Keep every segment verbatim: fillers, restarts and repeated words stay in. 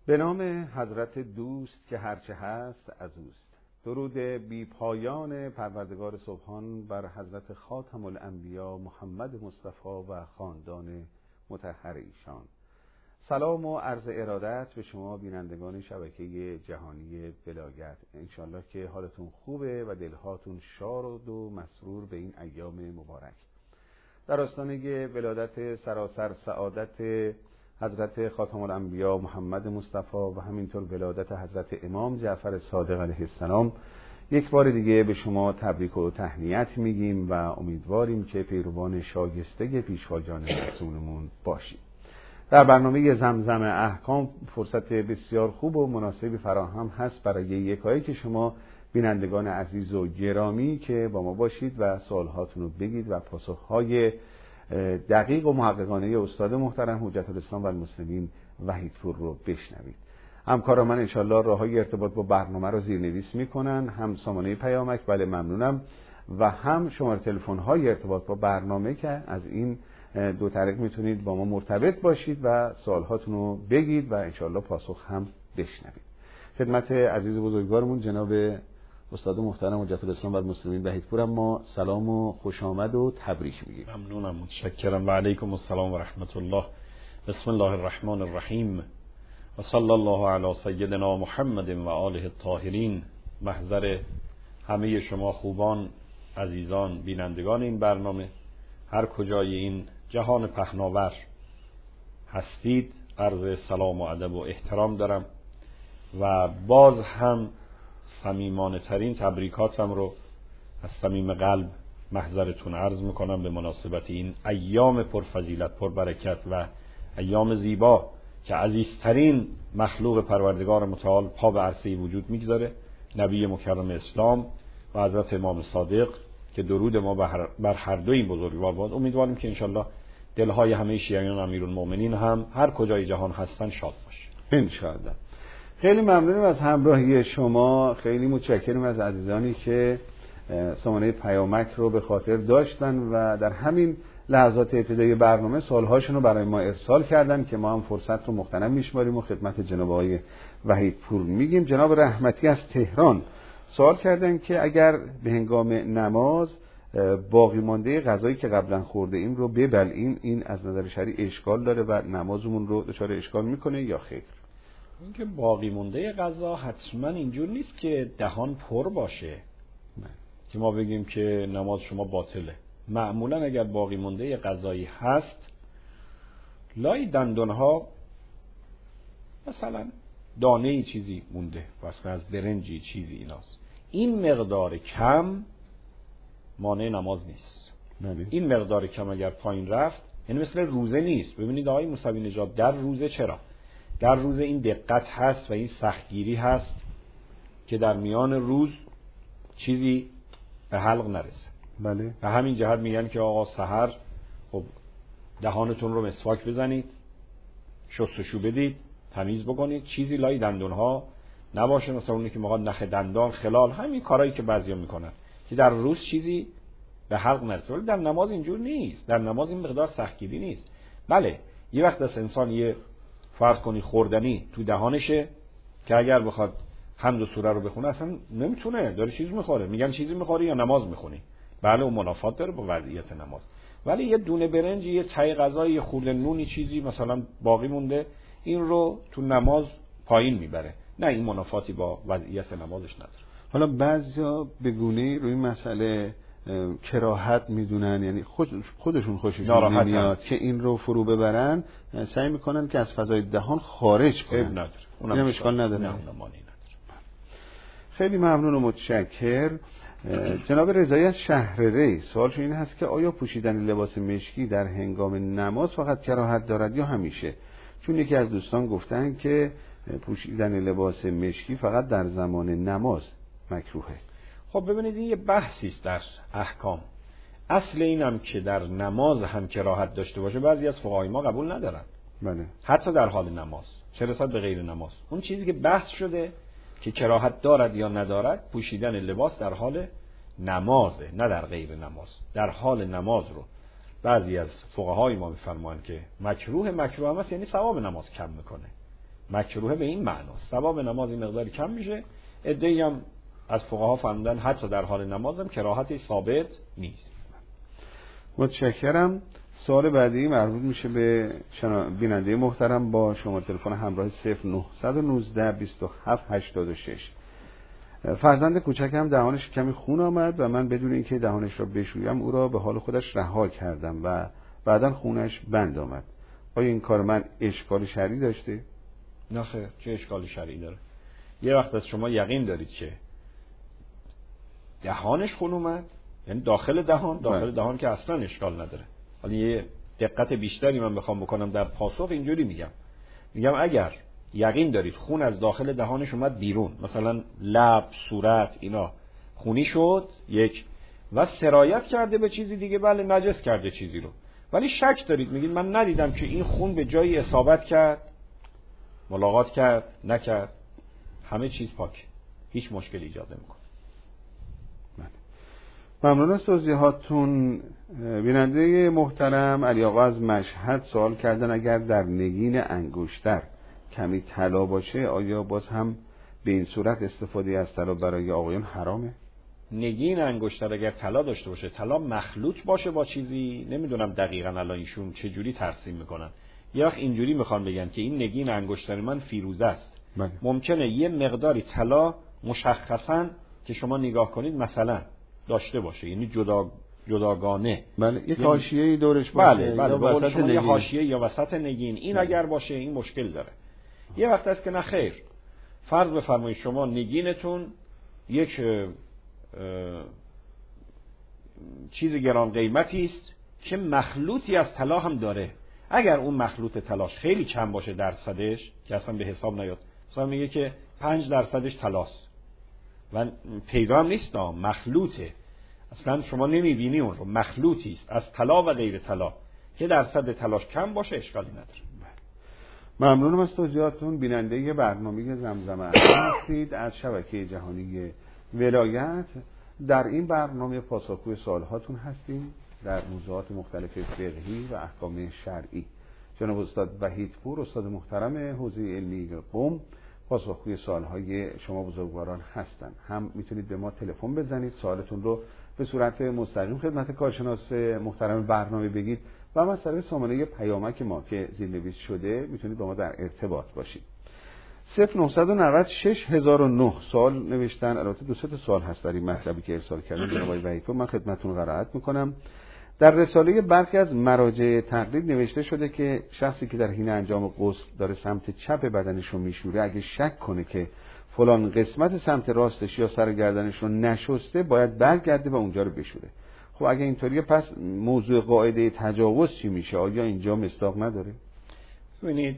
به نام حضرت دوست که هرچه هست از اوست. درود بی پایان پروردگار سبحان بر حضرت خاتم الانبیا محمد مصطفی و خاندان مطهر ایشان. سلام و عرض ارادت به شما بینندگان شبکه جهانی ولایت. انشالله که حالتون خوبه و دلهاتون شاد و مسرور به این ایام مبارک. در آستانه ولادت سراسر سعادت حضرت خاتم الانبیا محمد مصطفی و همینطور ولادت حضرت امام جعفر صادق علیه السلام یک بار دیگه به شما تبریک و تهنیت میگیم و امیدواریم که پیروان شایسته پیشواجان رسولمون باشید. در برنامه زمزم احکام فرصت بسیار خوب و مناسبی فراهم هست برای یکایی که شما بینندگان عزیز و گرامی که با ما باشید و سوالهاتون رو بگید و پاسخهای دقیق و محققانه استاد محترم حجت الاسلام و المسلمین وحیدپور رو بشنوید. همکاران من انشالله راههای ارتباط با برنامه رو زیرنویس میکنن، هم سامانه پیامک بله ممنونم و هم شماره تلفن های ارتباط با برنامه که از این دو طریق میتونید با ما مرتبط باشید و سوالهاتون رو بگید و انشالله پاسخ هم بشنوید. خدمت عزیز بزرگوارمون جناب استاد محترم حجت الاسلام و المسلمین وحیدپور ما سلام و خوش آمد و تبریک میگیم. ممنونم، متشکرم و علیکم السلام و رحمت الله. بسم الله الرحمن الرحیم و صلی الله علی سیدنا محمد و آله الطاهرین. محضر همه شما خوبان عزیزان بینندگان این برنامه هر کجای این جهان پهناور هستید عرض سلام و ادب و احترام دارم و باز هم صمیمانه ترین تبریکاتم رو از صمیم قلب محضرتون عرض میکنم به مناسبت این ایام پرفضیلت پربرکت و ایام زیبا که عزیزترین مخلوق پروردگار متعال پا به عرصه وجود میگذاره، نبی مکرم اسلام و حضرت امام صادق که درود ما بر هر دو این بزرگوار باد. امیدواریم که انشالله دلهای همه شیعیان امیرالمومنین هم هر کجای جهان هستن شاد باشه انشالله. خیلی ممنونیم از همراهی شما، خیلی متشکریم از عزیزانی که سامانه پیامک رو به خاطر داشتن و در همین لحظات ابتدایی برنامه سوالهاشون رو برای ما ارسال کردن که ما هم فرصت رو مغتنم میشماریم و خدمت جناب آقای وحیدپور میگیم. جناب رحمتی از تهران سوال کردن که اگر به هنگام نماز باقی مانده غذایی که قبلا خورده ایم رو ببلعیم این از نظر شرعی اشکال داره و نمازمون رو دچار اشکال میکنه یا خیر؟ این که باقی مونده غذا حتما اینجور نیست که دهان پر باشه نه. که ما بگیم که نماز شما باطله. معمولا اگر باقی مونده غذایی هست لای دندانها مثلا دانه ای چیزی مونده واسه از برنجی چیزی ایناست، این مقدار کم مانع نماز نیست. نه. این مقدار کم اگر پایین رفت یعنی مثل روزه نیست. ببینید آقای موسوی نژاد در روزه چرا؟ در روز این دقت هست و این سختگیری هست که در میان روز چیزی به حلق نرسه. بله. و همین جهت میگن که آقا سحر خب دهانتون رو مسواک بزنید، شستشو بدید، تمیز بکنید، چیزی لای دندونها نباشه، مثلا اونی که میخواد نخ دندان خلال، همین کارهایی که بعضیا میکنن که در روز چیزی به حلق نرسه. ولی در نماز اینجور نیست. در نماز این مقدار سختگیری نیست. بله یه وقت از انسان یه فرض کنی خوردنی تو دهانشه که اگر بخواد حمد و سوره رو بخونه اصلا نمیتونه، داره چیز میخوره، میگن چیزی میخوری یا نماز میخونی. بله اون منافات داره با وضعیت نماز. ولی یه دونه برنج، یه تای غذا، یه خورده نونی چیزی مثلا باقی مونده این رو تو نماز پایین میبره، نه این منافاتی با وضعیت نمازش نداره. حالا بعضیا به گونه‌ای روی مسئله کراهت میدونن، یعنی خود خودشون خوششون نمیاد که این رو فرو ببرن، سعی میکنن که از فضای دهان خارج کنن. نداره. اونم اشکال نداره. نه اونم مانعی نداره. خیلی ممنون و متشکر. جناب رضایی از شهر ری سوالشون این هست که آیا پوشیدن لباس مشکی در هنگام نماز فقط کراهت دارد یا همیشه؟ چون یکی از دوستان گفتن که پوشیدن لباس مشکی فقط در زمان نماز مکروهه. خب ببینید این یه بحثی است در احکام. اصل اینم که در نماز هم کراهت داشته باشه بعضی از فقهای ما قبول ندارن. بله. حتی در حال نماز، چه رسد به غیر نماز. اون چیزی که بحث شده که کراهت دارد یا ندارد پوشیدن لباس در حال نمازه، نه در غیر نماز. در حال نماز رو بعضی از فقهای ما میفرمایند که مکروه مکروه هم است، یعنی ثواب نماز کم میکنه. مکروه به این معناست، ثواب نماز این مقداری کم میشه. عده‌ای هم از فقها فرمودن حتی در حال نمازم کراهتی ثابت نیست. متشکرم. سوال بعدی مربوط میشه به بیننده محترم با شماره تلفن همراه صفر نه یک نه بیست و هفت هشتاد و شش. فرزند کوچکم دهانش کمی خون آمد و من بدون اینکه دهانش را بشویم او را به حال خودش رها کردم و بعداً خونش بند آمد. آیا این کار من اشکال شرعی داشته؟ نه خیر، چه اشکال شرعی داره؟ یه وقت از شما یقین دارید که دهانش خون اومد، یعنی داخل دهان، داخل باید. دهان که اصلا اشکال نداره. حالا یه دقت بیشتری من بخوام بکنم در پاسخ اینجوری میگم میگم اگر یقین دارید خون از داخل دهانش اومد بیرون، مثلا لب، صورت، اینا خونی شد یک و سرایت کرده به چیزی دیگه، بله نجس کرده چیزی رو، ولی شک دارید میگید من ندیدم که این خون به جایی اصابت کرد، ملاقات کرد، نکرد، همه چیز پاک، هیچ مشکلی ایجاد نمیکنه. ممنون از توضیحاتتون. بیننده محترم علی آقا از مشهد سوال کردن اگر در نگین انگشتر کمی طلا باشه آیا باز هم به این صورت استفاده از طلا برای آقایان حرامه؟ نگین انگشتر اگر طلا داشته باشه، طلا مخلوط باشه با چیزی، نمیدونم دقیقاً الان ایشون چه جوری ترسیم میکنن. یه وقت اینجوری میخوان بگن که این نگین انگشتر من فیروزه است. بله. ممکنه یه مقداری طلا مشخصاً که شما نگاه کنید مثلا داشته باشه، یعنی جدا جداگانه، بله، یک حاشیه‌ای دورش باشه، بله بله، یا وسط نگین، یه حاشیه یا وسط نگین، این بله. اگر باشه این مشکل داره. یه وقت است که نه خیر، فرض بفرمایید شما نگینتون یک چیز گران قیمتی است که مخلوطی از طلا هم داره. اگر اون مخلوط طلاش خیلی کم باشه درصدش که اصلا به حساب نیاد، مثلا میگه که پنج درصدش طلاست و پیدا هم نیست، مخلوطه، اصلا شما نمیبینی اون رو، مخلوطی است از طلا و غیر طلا که درصد طلاش کم باشه اشکالی نداره. ممنونم از توضیحاتتون. بیننده برنامه زمزمه هستید از شبکه جهانی ولایت. در این برنامه پاسخگوی سوالهاتون هستیم در موضوعات مختلف فقهی و احکام شرعی. جناب استاد وحیدپور، استاد محترم حوزه علمی قم، پاسخگوی سوالهای شما بزرگواران هستند. هم میتونید به ما تلفن بزنید، سوالتون رو به صورت مستقیم خدمت کارشناس محترم برنامه بگید و هم از طریق سامانه پیامک ما که زیرنویس شده میتونید با ما در ارتباط باشید. صفر نه نه صفر شش هزار و نه سوال نوشتن. البته دو سه تا سوال هست در این مطلبی که ارسال کردن جناب آقای وحیدپور، من خدمتتون قرائت میکنم. در رساله برخی از مراجع تقلید نوشته شده که شخصی که در حین انجام غسل داره سمت چپ بدنش رو میشوره، اگه شک کنه که فلان قسمت سمت راستش یا سر گردنش رو نشسته باید برگرده و اونجا رو بشوره. خب اگه اینطوریه پس موضوع قاعده تجاوز چی میشه؟ آیا اینجا مصداق نداره؟ ببینید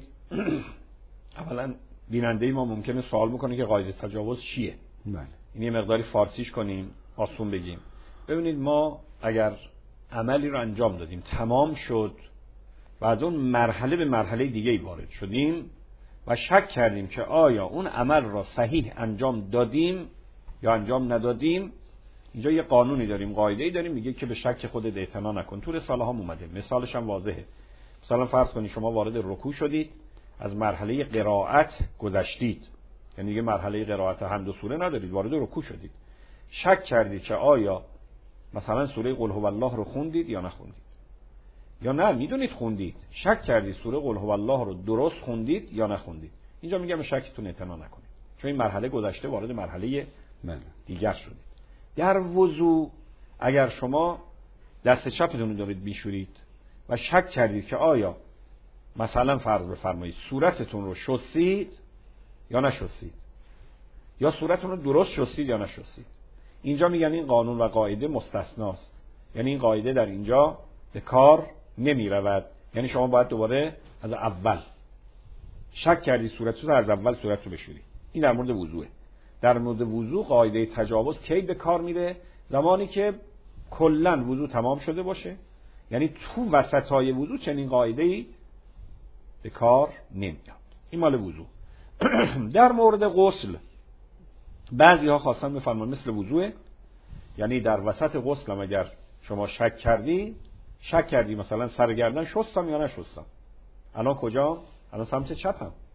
اولا بیننده ما ممکنه سوال بکنه که قاعده تجاوز چیه؟ بله. این یه مقداری فارسیش کنیم، آسون بگیم. ببینید ما اگر عملی رو انجام دادیم تمام شد و از اون مرحله به مرحله دیگه وارد شدیم و شک کردیم که آیا اون عمل را صحیح انجام دادیم یا انجام ندادیم، اینجا یه قانونی داریم، قاعده‌ای داریم میگه که به شک خودت اعتنا نکن. تو رساله ها اومده، مثالش هم واضحه. مثلا فرض کنید شما وارد رکوع شدید، از مرحله قرائت گذشتید، یعنی دیگه مرحله قرائت حمد و سوره ندارید، وارد رکوع شدید، شک کردید که آیا مثلا سوره قل هو الله رو خوندید یا نخوندید، یا نه میدونید خوندید، شک کردید سوره قل هو الله رو درست خوندید یا نخوندید، اینجا میگم به شکتون اعتنا نکنید، چون این مرحله گذشته، وارد مرحله دیگر شدید. در وضو اگر شما دست چپتون رو دارید میشورید و شک کردید که آیا مثلا فرض بفرمایید صورتتون رو شستید یا نشستید، یا صورتتون رو درست شستید یا نشستید، اینجا میگن این قانون و قاعده مستثناست، یعنی این قاعده در اینجا به کار نمی رود، یعنی شما باید دوباره از اول شک کردید صورتتون رو از اول صورت رو بشورید. این در مورد وضوئه. در مورد وضو قاعده تجاوز کی به کار میره؟ زمانی که کلا وضو تمام شده باشه، یعنی تو وسطای وضو چنین قاعده‌ای به کار نمیاد. این مال وضو. در مورد غسل بعضی ها خواستن بفرمان مثل وضوئه، یعنی در وسط غسل هم اگر شما شک کردی شک کردی مثلا سر گردن شستم یا نشستم، الان کجا؟ الان سمت چپم،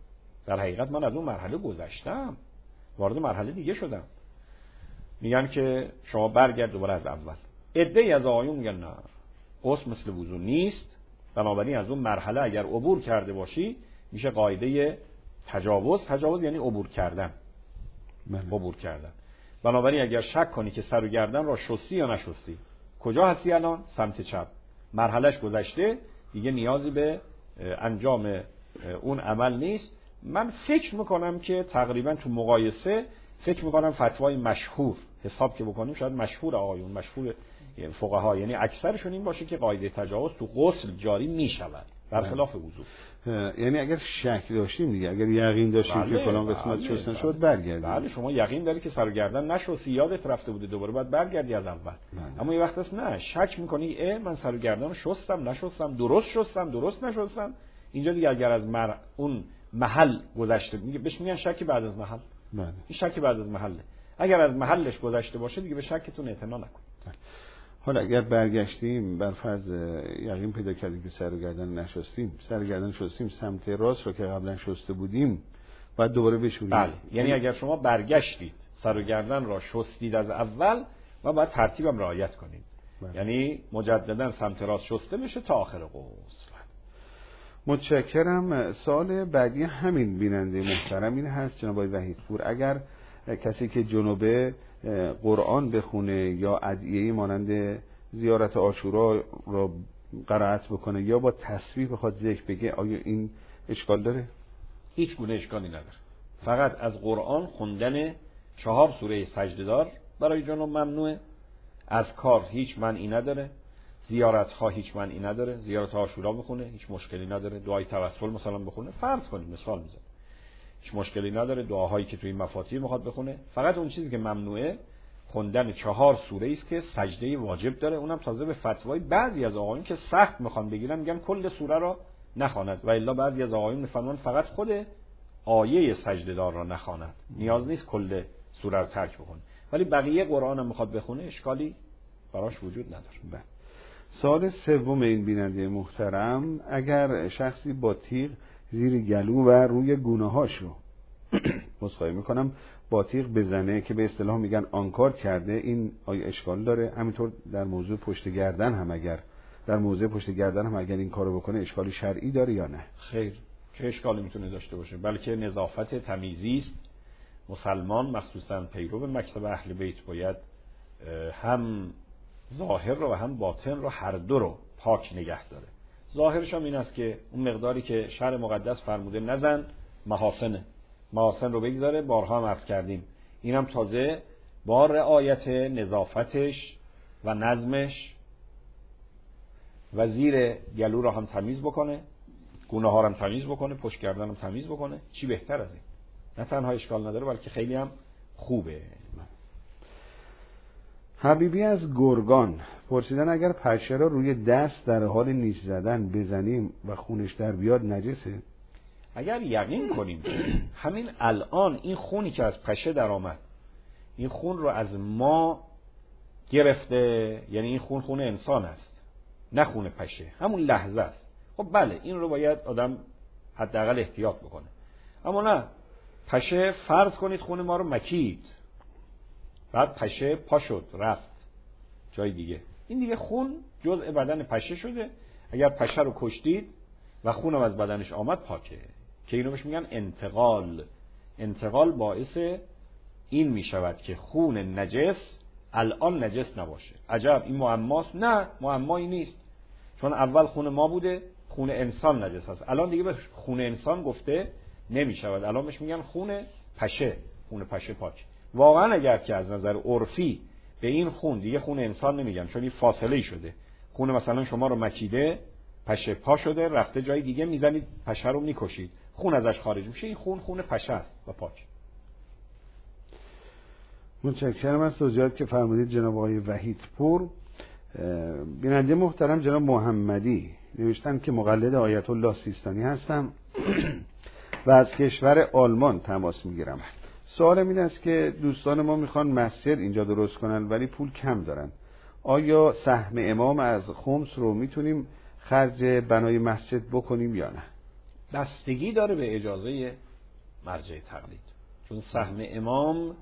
در حقیقت من از اون مرحله گذشتم، وارد مرحله دیگه شدم. میگن که شما برگرد دوباره از اول. عده‌ای از آقایون میگن نه، غسل مثل وضو نیست، بنابراین از اون مرحله اگر عبور کرده باشی میشه قاعده تجاوز. تجاوز یعنی عبور کردن. بله. عبور کردن. بنابراین اگر شک کنی که سر و گردن را شستی یا نشستی، کجا هستی الان؟ سمت چپ. مرحلهش گذشته، دیگه نیازی به انجام اون عمل نیست. من فکر میکنم که تقریبا تو مقایسه فکر میکنم فتوای مشهور حساب که بکنیم شاید مشهور آقایون، مشهور فقها، یعنی اکثرشون این باشه که قاعده تجاوز تو غسل جاری میشود برخلاف وضو. یعنی اگر شک داشتیم دیگه، اگر یقین داشتیم بله، که فلان قسمت بله، شستن بله. شد برگردیم. بله شما یقین داری که سر و گردن نشستی، یادت رفته بوده، دوباره باید برگردی از اول. بله. اما یه وقت هست نه، شک میکنی اه من سر و گردن شستم نشستم، درست شستم درست نشستم. اینجا دیگه اگر از مر... اون محل گذشته، میگه بهش میگن شک بعد از محل. بله. این شک بعد از محله. اگر از محلش گذشته باشه دیگه به شکتون اعتنا نکن. حالا اگر برگشتیم بر فرض یقین پیدا کردیم که سر و گردن نشستیم، سر و گردن شستیم، سمت راست رو که قبلا شسته بودیم بعد دوباره بشوریم. بله، یعنی اگر شما برگشتید سر و گردن را شستید از اول و باید ترتیبم رعایت کنید. بله. یعنی مجددا سمت راست شسته بشه تا آخر غسل. متشکرم. سوال بعدی همین بیننده محترم این هست جناب آقای وحیدپور، اگر کسی که جنوبه قرآن بخونه یا ادعیه‌ای مانند زیارت عاشورا را قرائت بکنه یا با تسبیح بخواد ذکر بگه، آیا این اشکال داره؟ هیچ گونه اشکالی نداره. فقط از قرآن خوندن چهار سوره سجده‌دار برای جنوب ممنوعه. از کار هیچ معنی نداره. زیارت ها هیچ معنی نداره. زیارت عاشورا بخونه هیچ مشکلی نداره. دعای توسل مثلا بخونه، فرض کنید مثال میزنم، هیچ مشکلی نداره. دعاهایی که توی مفاتیح میخواد بخونه. فقط اون چیزی که ممنوعه خوندن چهار سوره است که سجده واجب داره، اونم تازه به فتوای بعضی از آقایون که سخت میخوان بگیرن میگن کل سوره را نخواند، و الا بعضی از آقایون میفرمان فقط خود آیه سجده دار را نخواند، نیاز نیست کل سوره رو ترک بکنه. ولی بقیه قرآن هم میخواد بخونه اشکالی براش وجود نداره. بله. سوال سوم این بیننده محترم، اگر شخصی با تیغ زیر گلو و روی گونه‌هاش رو مصخای میکنم با تیغ بزنه که به اصطلاح میگن آنکار کرده، این آیا اشکال داره؟ همینطور در موضوع پشت گردن هم اگر در موضوع پشت گردن هم اگر این کارو بکنه اشکالی شرعی داره یا نه؟ خیر، چه اشکالی میتونه داشته باشه؟ بلکه نظافت تمیزی است. مسلمان مخصوصا پیرو مکتب اهل بیت باید هم ظاهر رو و هم باطن رو هر دو رو پاک نگه داره. ظاهرش هم این است که اون مقداری که شرع مقدس فرموده نزن، محاسنه، محاسن رو بگذاره. بارها هم عرض کردیم اینم تازه با رعایت نظافتش و نظمش و زیر گلو رو هم تمیز بکنه، گونه ها رو هم تمیز بکنه، پشت گردن هم تمیز بکنه. چی بهتر از این؟ نه تنها اشکال نداره بلکه خیلی هم خوبه. حبیبی از گرگان پرسیدن اگر پشه را روی دست در حال نیش زدن بزنیم و خونش در بیاد نجسه؟ اگر یقین کنیم همین الان این خونی که از پشه در آمد این خون رو از ما گرفته، یعنی این خون خون انسان است نه خون پشه، همون لحظه است، خب بله این رو باید آدم حداقل احتیاط بکنه. اما نه، پشه فرض کنید خون ما رو مکید، بعد پشه پا شد رفت جای دیگه، این دیگه خون جزء بدن پشه شده. اگر پشه رو کشتید و خونم از بدنش آمد پاکه، که اینو بهش میگن انتقال. انتقال باعث این میشود که خون نجس الان نجس نباشه. عجب این معماست؟ نه، معمایی نیست، چون اول خون ما بوده، خون انسان نجس است، الان دیگه به خون انسان گفته نمیشود، الان بهش میگن خون پشه، خون پشه پاک. واقعا اگر که از نظر عرفی به این خون دیگه خون انسان نمیگن، چون این فاصله شده، خون مثلا شما رو مکیده، پشه پا شده رفته جای دیگه، میزنید پشه رو میکشید، خون ازش خارج میشه، این خون خون پشه است و پاک. متشکرم از توضیحاتی که فرمودید جناب آقای وحیدپور. بیننده محترم جناب محمدی نوشتن که مقلد آیت الله سیستانی هستم و از کشور آلمان تماس میگیرم. سوالم این است که دوستان ما میخوان مسجد اینجا درست کنن ولی پول کم دارن، آیا سهم امام از خمس رو میتونیم خرج بنای مسجد بکنیم یا نه؟ بستگی داره به اجازه مرجع تقلید، چون سهم امام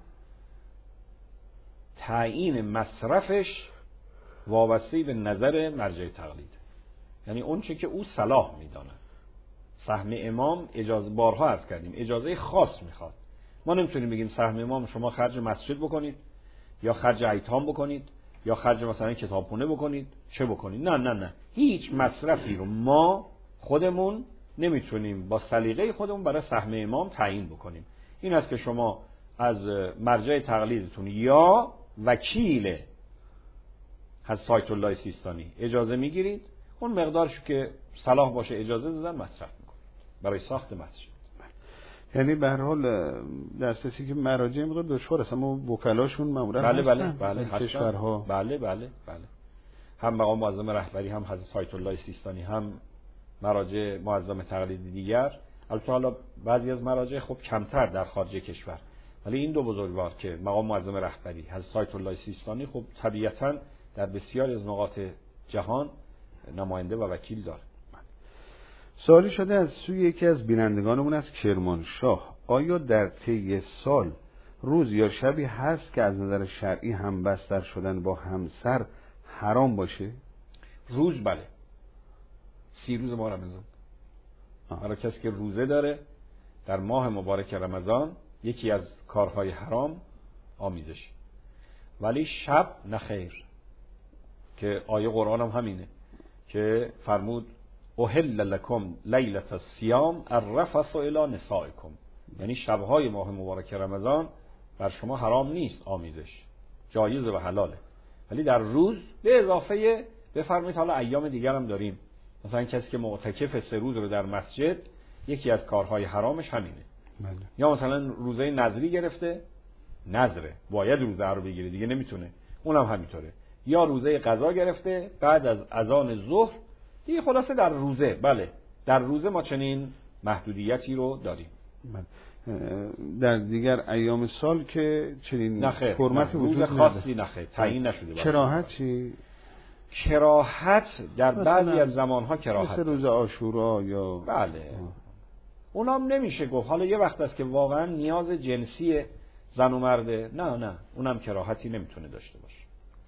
تعیین مصرفش وابسته به نظر مرجع تقلید، یعنی اون چه که او صلاح میداند. سهم امام اجازه، بارها عرض کردیم، اجازه خاص میخواد. ما نمیتونیم بگیم سهم امام شما خرج مسجد بکنید یا خرج ایتام بکنید یا خرج مثلا کتابخونه بکنید، چه بکنید. نه نه نه، هیچ مصرفی رو ما خودمون نمیتونیم با سلیقه خودمون برای سهم امام تعیین بکنیم. این است که شما از مرجع تقلیدتون یا وکیل حضرت آیت الله سیستانی اجازه میگیرید، اون مقدارش که صلاح باشه اجازه دادن مصرف میکنید برای ساخت مسجد. یعنی به هر حال دسترسی که مراجع مقدار دشوار است، اما وکلاشون معمولا بله هستن. بله بله هستن کشورها. بله بله بله هم مقام معظم رهبری، هم حضرت آیت الله سیستانی، هم مراجع معظم تقلید دیگر. البته حالا بعضی از مراجع خب کمتر در خارج کشور، ولی این دو بزرگوار که مقام معظم رهبری حضرت آیت الله سیستانی خب طبیعتاً در بسیاری از نقاط جهان نماینده و وکیل داره. سوالی شده از سوی یکی از بینندگانمون از کرمانشاه، آیا در طی سال روز یا شبی هست که از نظر شرعی همبستر شدن با همسر حرام باشه؟ روز بله، سی روز ماه رمضان. برای کسی که روزه داره در ماه مبارک رمضان یکی از کارهای حرام آمیزش، ولی شب نخیر، که آیه قرآن هم همینه که فرمود احل لکم لیلة الصیام الرفث الی نسائکم، یعنی شبهای ماه مبارک رمضان بر شما حرام نیست آمیزش، جایزه و حلاله، ولی در روز به اضافه بفرمایید حالا ایام دیگر هم داریم، مثلا کسی که معتکف سه روز رو در مسجد یکی از کارهای حرامش همینه. بله. یا مثلا روزه نذری گرفته، نذره باید روزه رو بگیره دیگه نمیتونه، اونم همینطوره. یا روزه قضا گرفته بعد از اذان ظهر دیگه، خلاصه در روزه. بله در روزه ما چنین محدودیتی رو داریم. بله. در دیگر ایام سال که چنین فرمت وجود خاصی نخیر، تعیین نشده. کراهت چی؟ کراهت در بعضی از زمانها کراهت، مثل روز عاشورا یا بله اونام نمیشه گفت حالا یه وقت است که واقعا نیاز جنسی زن و مرده، نه نه اونم کراهتی نمیتونه داشته باشه.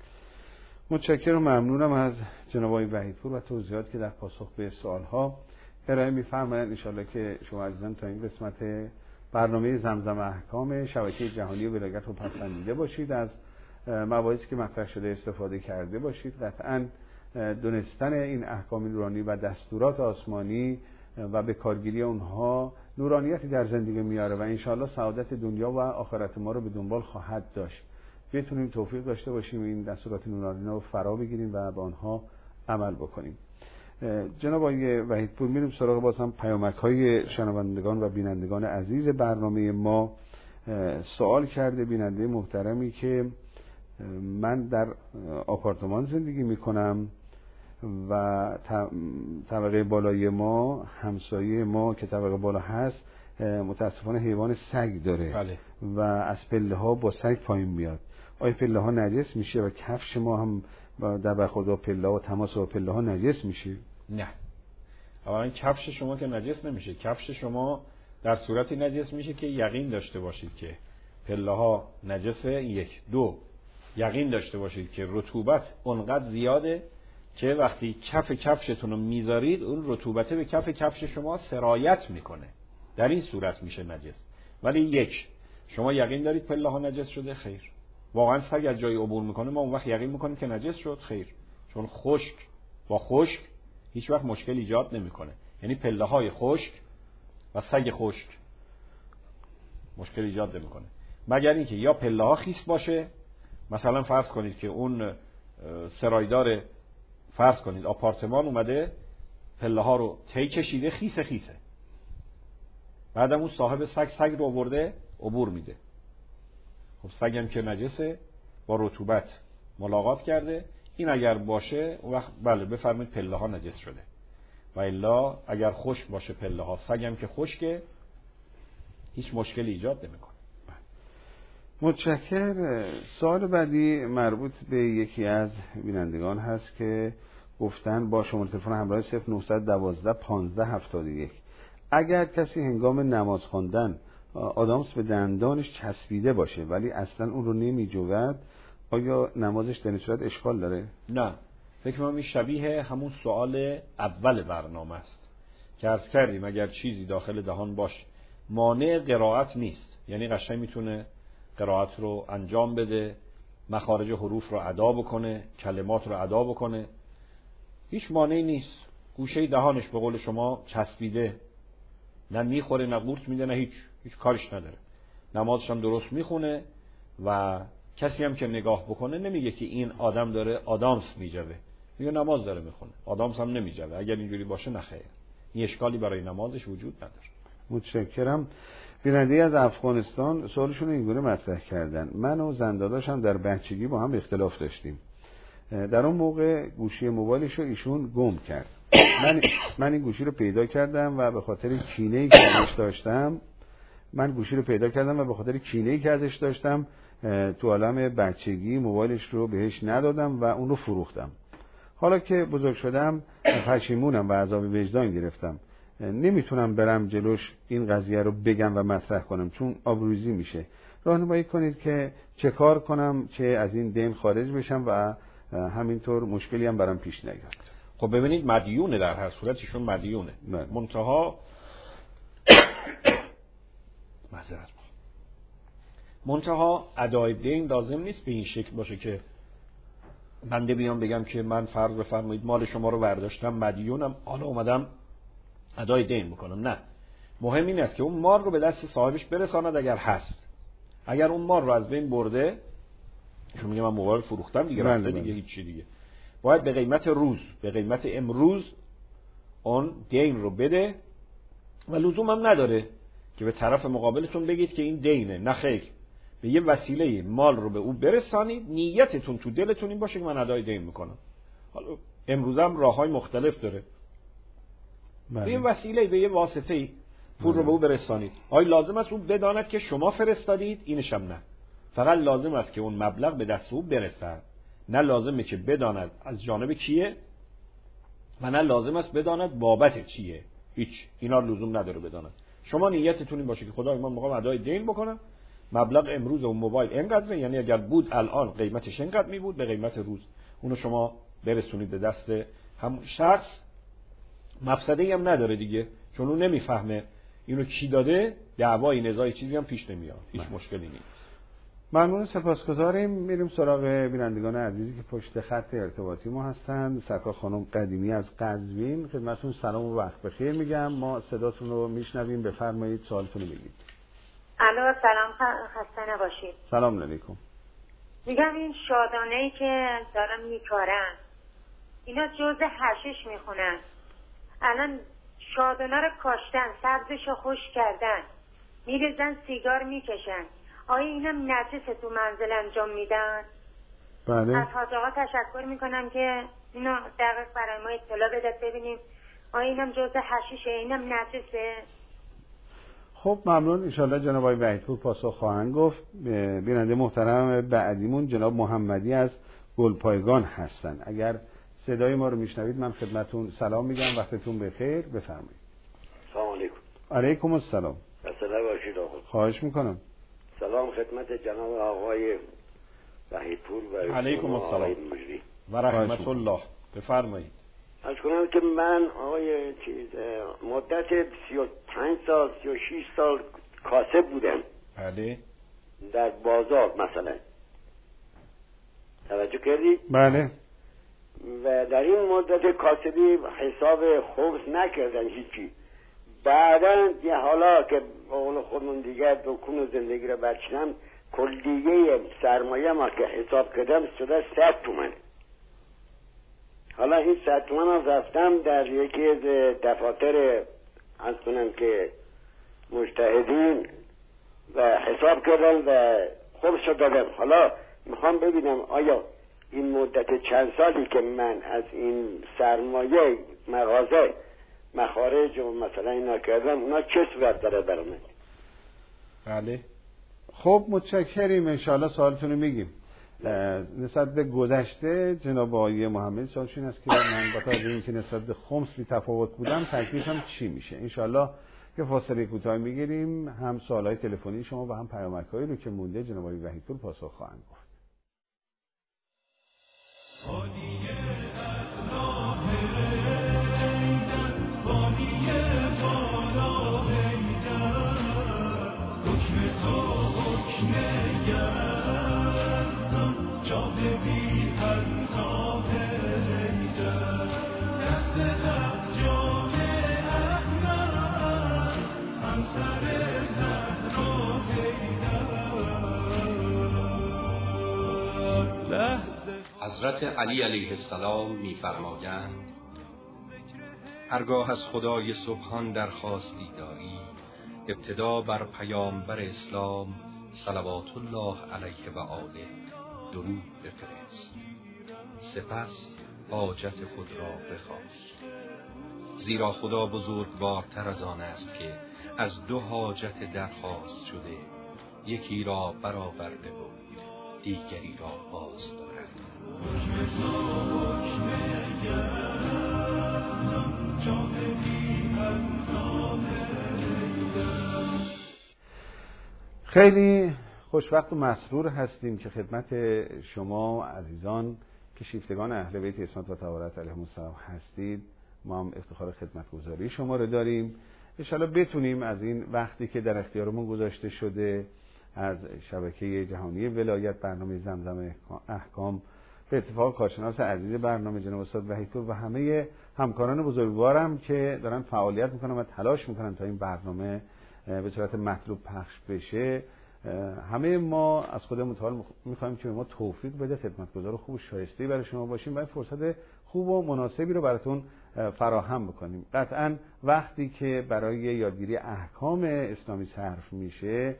متشکرم و ممنونم از جناب آقای وحیدپور و توضیحات که در پاسخ به سوالها ارائه می‌فرمایند. ان شاءالله که شما عزیزان تا این قسمت برنامه زمزم احکام شبکه جهانی ولایت رو پسندیده باشید، از مباحثی که مطرح شده استفاده کرده باشید. قطعاً دونستن این احکام نورانی و دستورات آسمانی و به کارگیری اونها نورانیتی در زندگی میاره و ان شاءالله سعادت دنیا و آخرت ما رو به دنبال خواهد داشت. بتونیم توفیق داشته باشیم این دستورات نورانی رو فرا بگیریم و به آنها عمل بکنیم. جناب آقای وحیدپور، میریم سراغ باز هم پیامک‌های شنوندگان و بینندگان عزیز برنامه ما. سوال کرده بیننده محترمی که من در آپارتمان زندگی میکنم و طبقه بالای ما، همسایه ما که طبقه بالا هست متاسفانه حیوان سگ داره. بله. و از پله ها با سگ پایین میاد. آیا پله ها نجس میشه و کفش ما هم در برخورد با پله ها و تماس با پله ها نجس میشه؟ نه، اولا کفش شما که نجس نمیشه، کفش شما در صورتی نجس میشه که یقین داشته باشید که پله ها نجسه. یک. دو، یقین داشته باشید که رطوبت اونقدر زیاده که وقتی کف کفشتون رو میذارید اون رطوبته به کف کفش شما سرایت میکنه، در این صورت میشه نجس. ولی یک، شما یقین دارید پله ها نجس شده؟ خیر. واقعا سگ از جای عبور میکنه ما اون وقت یقین میکنیم که نجس شد؟ خیر، چون خشک با خشک هیچ وقت مشکل ایجاد نمیکنه. یعنی پله های خشک و سگ خشک مشکل ایجاد نمیکنه، مگر اینکه یا پله ها خیس باشه، مثلا فرض کنید که اون سرایدار، فرض کنید آپارتمان اومده پله ها رو طی کشیده خیس خیسه، بعدم اون صاحب سگ سگ رو آورده عبور میده. خب سگم که نجسه، با رطوبت ملاقات کرده، این اگر باشه اون وقت بله بفرمایید پله ها نجس شده. و الا اگر خشک باشه پله ها، سگم که خشکه، هیچ مشکلی ایجاد نمیکنه. متشکر. سوال بعدی مربوط به یکی از بینندگان هست که گفتن با شماره تلفن همراه صفر نه یک دو پانزده هفتاد و یک اگر کسی هنگام نماز خواندن آدامس به دندانش چسبیده باشه ولی اصلا اون رو نمیجود، آیا نمازش در این صورت اشکال داره؟ نه، فکر کنم این شبیه همون سوال اول برنامه است که عرض کردیم اگر چیزی داخل دهان باش مانع قرائت نیست، یعنی قشنگ میتونه قرائت رو انجام بده، مخارج حروف رو ادا بکنه، کلمات رو ادا بکنه، هیچ مانعی نیست. گوشه دهانش به قول شما چسبیده، نه میخوره نه قورت میده نه هیچ هیچ کارش نداره، نمازش هم درست میخونه و کسی هم که نگاه بکنه نمیگه که این آدم داره آدامس میجوه، میگه نماز داره میخونه، آدامس هم نمیجوه. اگر اینجوری باشه نخیر، این اشکالی برای نمازش وجود نداره. متشکرم. بیننده از افغانستان سوالشون رو اینگونه مطرح کردن: من و زنداداشم در بچگی با هم اختلاف داشتیم. در اون موقع گوشی موبایلش رو ایشون گم کرد. من من این گوشی رو پیدا کردم و به خاطر کینه‌ای که ازش داشتم من گوشی رو پیدا کردم و به خاطر کینه‌ای که ازش داشتم تو عالم بچگی موبایلش رو بهش ندادم و اون رو فروختم. حالا که بزرگ شدم پشیمونم و عذاب وجدان گرفتم. نمیتونم برم جلوش این قضیه رو بگم و مطرح کنم چون آبروریزی میشه. راهنمایی کنید که چه کار کنم که از این دین خارج بشم و همینطور مشکلی هم برام پیش نیاد. خب ببینید مدیونه، در هر صورت ایشون مدیونه، منتها معذرت منتها ادای دین لازم نیست به این شکل باشه که بنده بیام بگم که من فرض بفرمایید مال شما رو برداشتم، مدیونم، حالا اومدم ادای دین میکنم. نه، مهم این است که اون مال رو به دست صاحبش برساند اگر هست. اگر اون مال رو از بین برده، چون میگه من موبایل فروختم دیگه، رفته دیگه، هیچ چی دیگه، باید به قیمت روز، به قیمت امروز اون دین رو بده و لزوم هم نداره که به طرف مقابلتون بگید که این دینه. نه خیر، به یه وسیله مال رو به او برسانید، نیتتون تو دلتون این باشه که من ادای دین میکنم. حالا امروز هم راههای مختلف داره، بله. به یه وسیله، به یه واسطه پول رو به او برسانید. آیا لازم است اون بداند که شما فرستادید؟ اینش هم نه، فقط لازم است که اون مبلغ به دست او برسد، نه لازمه که بداند از جانب کیه و نه لازم است بداند بابت چیه، هیچ اینا لزوم نداره بداند. شما نیتتون این باشه که خدای من میخوام ادای دین بکنم، مبلغ امروز اون موبایل اینقدره، یعنی اگر بود الان قیمتش اینقدر می بود، به قیمت روز اونو شما برسونید به دست همون شخص. مفسده‌ای هم نداره دیگه، چون اون نمیفهمه اینو کی داده، دعوای نزاعی چیزی هم پیش نمیاد، هیچ من. مشکلی نیست. ممنون، سپاسگزاریم. میریم سراغ بینندگان عزیزی که پشت خط ارتباطی ما هستند. سرکار خانم قدیمی از قزوین، خدمتتون سلام و وقت بخیر میگم. ما صداتون رو میشنویم، بفرمایید سوالتون رو بگید. الو، سلام، خسته نباشید. سلام علیکم. میگم این شادانه‌ای که دارن میکارن اینا جزء حشیش میخونن. الان شادانه رو کاشتن، سبزش رو خشک کردن، میریزن سیگار میکشن. آیا اینم نجسه تو منزل انجام میدن؟ بله. از حاج آقا تشکر میکنم که اینو دقیق برای ما اطلاع بدید ببینیم آیا اینم جزء حشیشه، اینم نجسه. خب ممنون، انشالله جناب آقای وحیدپور پاسخ خواهند گفت. بیننده محترم بعدیمون جناب محمدی از گلپایگان هستن. اگر صدای ما رو میشنوید من خدمتون سلام میگم، وقتتون بخیر، بفرمایید. سلام علیکم. علیکم السلام. خسته باشید آقا. خواهش میکنم. سلام خدمت جناب آقای وحیدپور و علیکم السلام و رحمت الله، بفرمایید. از کنم که من آقای چیز مدت سی و پنج سال سی و شش سال کاسب بودم. بله. در بازار مثلا. توجه کردی؟ بله. و در این مدت کاسبی حساب خبز نکردن هیچی. بعدا یه حالا که بقول خودمون دیگه دکون زندگی رو برچنم، کلیه سرمایه ما که حساب کردم شده صد تومن. حالا این صد تومن هم رفتم در یکی از دفاتر از کنم که مجتهدین و حساب کردم و خبز رو دادم. حالا میخوام ببینم آیا این مدت چند سالی که من از این سرمایه مغازه مخارج و مثلا اینا کردم، اونا چه صورت داره برای من؟ بله. خب متشکریم، انشاءالله سوالتون رو میگیم. نسبت به گذشته جناب آقای محمدی سوالشون است که من با توجه اینکه نسبت به خمس بی تفاوت بودم تکلیفم چی میشه. انشاءالله که فاصله کوتاه میگیریم، هم سوالای تلفنی شما و هم پیامک‌هایی رو که مونده جناب آقای وحیدپور پاسخ خواهند گفت. حضرت علی علیه السلام می‌فرمایند هرگاه از خدای سبحان درخواستی داری، ابتدا بر پیامبر اسلام صلوات الله علیه و آله درود بفرست، سپس حاجت خود را بخواست، زیرا خدا بزرگوارتر از آن است که از دو حاجت درخواست شده یکی را برآورده و دیگری را باز دارد. خیلی خوشوقت و مسرور هستیم که خدمت شما عزیزان که شیفتگان اهل بیت عصمت و طهارت علیهم السلام هستید. ما هم افتخار خدمتگزاری شما رو داریم. ان شاءالله بتونیم از این وقتی که در اختیارمون گذاشته شده از شبکه جهانی ولایت، برنامه زمزم احکام، به اتفاق کارشناس عزیز برنامه جناب استاد وحیدپور و همه همکاران بزرگوارم که دارن فعالیت میکنن و تلاش میکنن تا این برنامه به صورت مطلوب پخش بشه، همه ما از خودمون تعال میخوایم که ما توفیق بده خدمتگزار خوب و شایسته‌ای برای شما باشیم و فرصت خوب و مناسبی رو براتون فراهم بکنیم. قطعا وقتی که برای یادگیری احکام اسلامی صرف میشه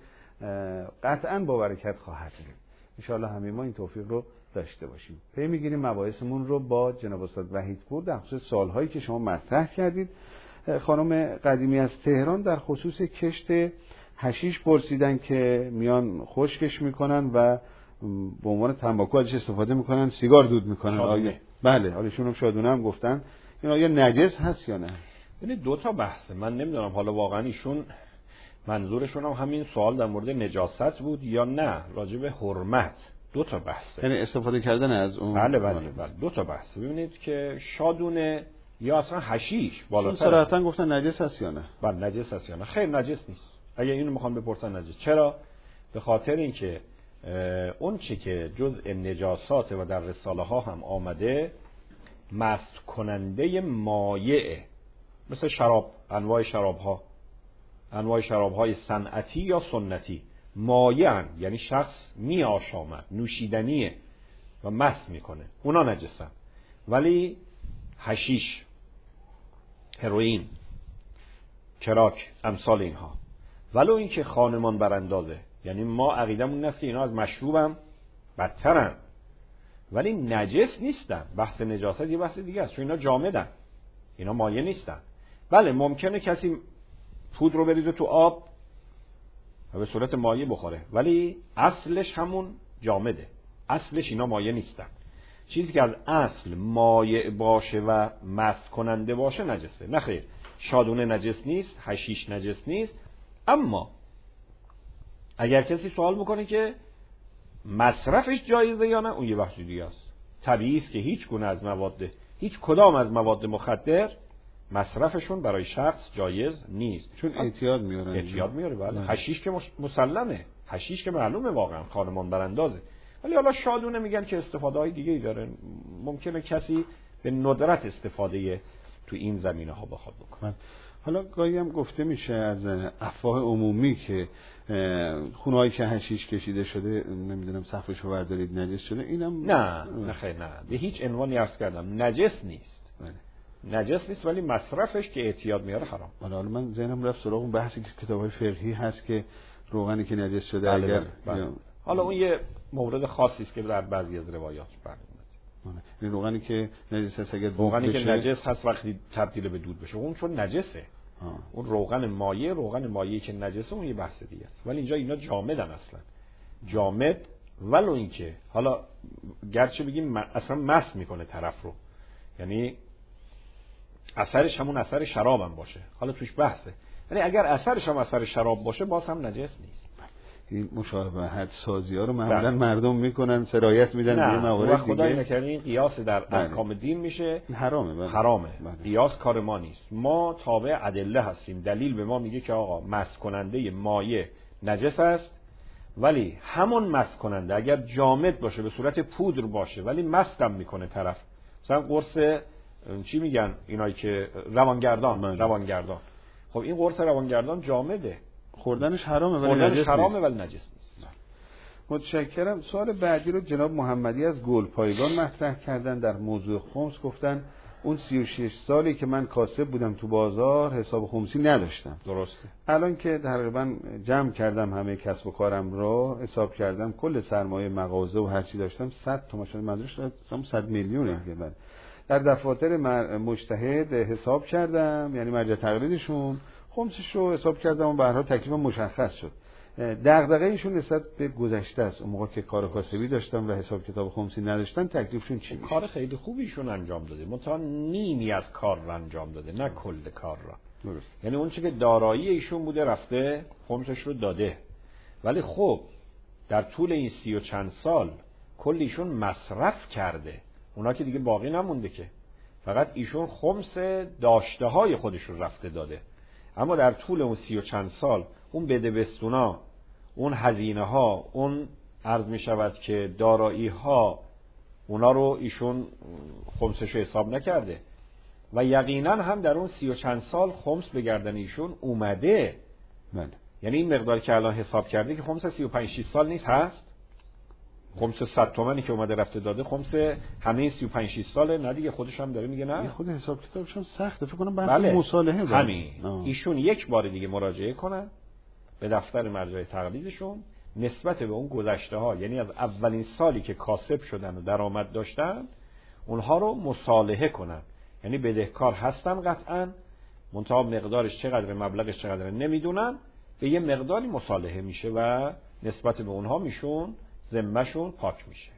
قطعا با برکت خواهد بود. ان شاء الله همه ما این توفیق رو داشته باشیم. پی میگیریم مباحثمون رو با جناب استاد وحیدپور در خصوص سوالهایی که شما مطرح کردید. خانم قدیمی از تهران در خصوص کشت حشیش پرسیدن که میان خشکش میکنن و به عنوان تنباکو ازش استفاده میکنن، سیگار دود میکنن. آیا بله، حالا ایشون هم شادونه هم گفتن این آیا نجس هست یا نه؟ یعنی دو تا بحثه. من نمیدونم حالا واقعا ایشون منظورشون هم همین سوال در مورد نجاست بود یا نه راجع به حرمت. دو تا بحثه، یعنی استفاده کردن از اون. بله بله بله دو تا بحثه. ببینید که شادونه یا اصلا حشیش بالاتر صراحتاً گفتن نجس هست یا نه؟ بله نجس هست یا نه؟ خیر نجس نیست. اگه اینو میخوام بپرسن نجس. چرا؟ به خاطر اینکه اون چی که جزء نجاسات و در رساله ها هم آمده مست کننده مایع، مثل شراب، انواع شراب ها، انواع شراب های صنعتی یا سنتی مایعن، یعنی شخص می آشامد، نوشیدنیه و مست میکنه، اونا نجسن. ولی حشیش، هروئین، کراک، امثال اینها، ولو اینکه خانمان براندازه، یعنی ما عقیدمون این است که اینا از مشروبم بدترن ولی نجس نیستن. بحث نجاست یه بحث دیگه است، چون اینا جامدن، اینا مایع نیستن. بله ممکنه کسی پودر رو بریزه تو آب و به صورت مایع بخوره، ولی اصلش همون جامده، اصلش اینا مایع نیستن. چیزی که از اصل مایع باشه و مست کننده باشه نجسه. نه خیر، شادونه نجس نیست، حشیش نجس نیست. اما اگر کسی سوال میکنه که مصرفش جایزه یا نه، اون یه بحث دیگه است. طبیعی است که هیچ گونه از مواد، هیچ کدام از مواد مخدر مصرفشون برای شخص جایز نیست، چون اعتیاد میاره. اعتیاد میاره بله. حشیش که مسلمه، حشیش که معلومه واقعا خانمان براندازه. ولی حالا شادونه میگن که استفاده های دیگه ای داره، ممکنه کسی به ندرت استفاده تو این زمینه ها بخواد بکنه. حالا گاهی هم گفته میشه از افواه عمومی که خونهایی که حشیش کشیده شده نمیدونم سقفشو بردارید نجس شده. اینم نه نه خیر، نه به هیچ عنوانی عرض کردم نجس نیست. بله. نجس نیست ولی مصرفش که اعتیاد میاره حرام. حالا من ذهنم رفت سراغ اون بحثی که کتاب‌های فقهی هست که روغنی که نجس شده بله اگر بله بله. حالا اون یه مورد خاصی است که در بعضی از روایات برمیاد. این روغنی که نجس هست اگر روغنی که نجس هست وقتی تبدیل به دود بشه اون چون نجسه. آه. اون روغن مایع، روغن مایعی که نجسه اون یه بحث دیگه است. ولی اینجا اینا جامدن اصلا. جامد ولو اینکه حالا گرچه بگیم اصلا مست میکنه طرف رو، یعنی اثرش همون اثر شراب هم باشه، حالا توش بحثه، یعنی اگر اثرش هم اثر شراب باشه باز هم نجس نیست. این مشابهت سازی ها رو معمولا مردم میکنن، سرایت میدن به موارد دیگه. خدای نکرده این قیاس در احکام دین میشه حرامه. بله. حرامه. بله. قیاس کار ما نیست. ما تابع ادله هستیم. دلیل به ما میگه که آقا مس کننده مایع نجس است، ولی همون مس کننده اگر جامد باشه به صورت پودر باشه ولی مستم میکنه طرف، مثلا قرص چی میگن اینایی که روانگردان من. روانگردان خب این قرص روانگردان جامده، خوردنش حرامه ولی خوردنش نجس حرامه نیست. ولی نجس نیست. متشکرم. سوال بعدی رو جناب محمدی از گلپایگان مطرح کردن در موضوع خمس. گفتن اون سی و شش سالی که من کاسب بودم تو بازار حساب خمسی نداشتم. درسته. الان که تقریبا جمع کردم همه کسب و کارم رو حساب کردم، کل سرمایه مغازه و هر چی داشتم صد تومان شد. منظورش صد میلیونه که من در دفاتر مجتهد حساب کردم، یعنی مرجع تقلیدشون خمسش رو حساب کردم و به هر حال تکلیف مشخص شد. دغدغه ایشون نسبت به گذشته است. اون موقع که کار کاسبی داشتم و حساب کتاب خمسی نداشتم تکلیفشون چی میشه؟ کار خیلی خوبیشون انجام داده، منتها نیمی از کار رو انجام داده، نه کل کار را. درست. یعنی اون چیزی که دارایی ایشون بوده رفته خمسش رو داده، ولی خب در طول این سی و چند سال کل ایشون مصرف کرده، اونا که دیگه باقی نمونده که، فقط ایشون خمس داشته های خودش رو رفته داده. اما در طول اون سی و چند سال اون بدبستونا، اون هزینه ها، اون عرض می شود که دارایی ها، اونا رو ایشون خمسش رو حساب نکرده و یقینا هم در اون سی و چند سال خمس به گردن ایشون اومده. بله. یعنی این مقدار که الان حساب کرده که خمس سی و پنج شش سال نیست، هست خمس صد تومانی که اومده رفته داده خمس همه سی و پنج شش ساله، نه دیگه خودش هم داره میگه نه خود حساب کتابشون سخته، فکر کنم بحث بله. مصالحه داره. همین ایشون یک بار دیگه مراجعه کنن به دفتر مرجع تقلیدشون نسبت به اون گذشته ها، یعنی از اولین سالی که کاسب شدن و درآمد داشتن اونها رو مصالحه کنن. یعنی بدهکار هستن قطعاً، منتها مقدارش چقدر، مبلغش چقدر نمیدونن، به یه مقداری مصالحه میشه و نسبت به اونها میشون ذمه‌شون پاک میشه.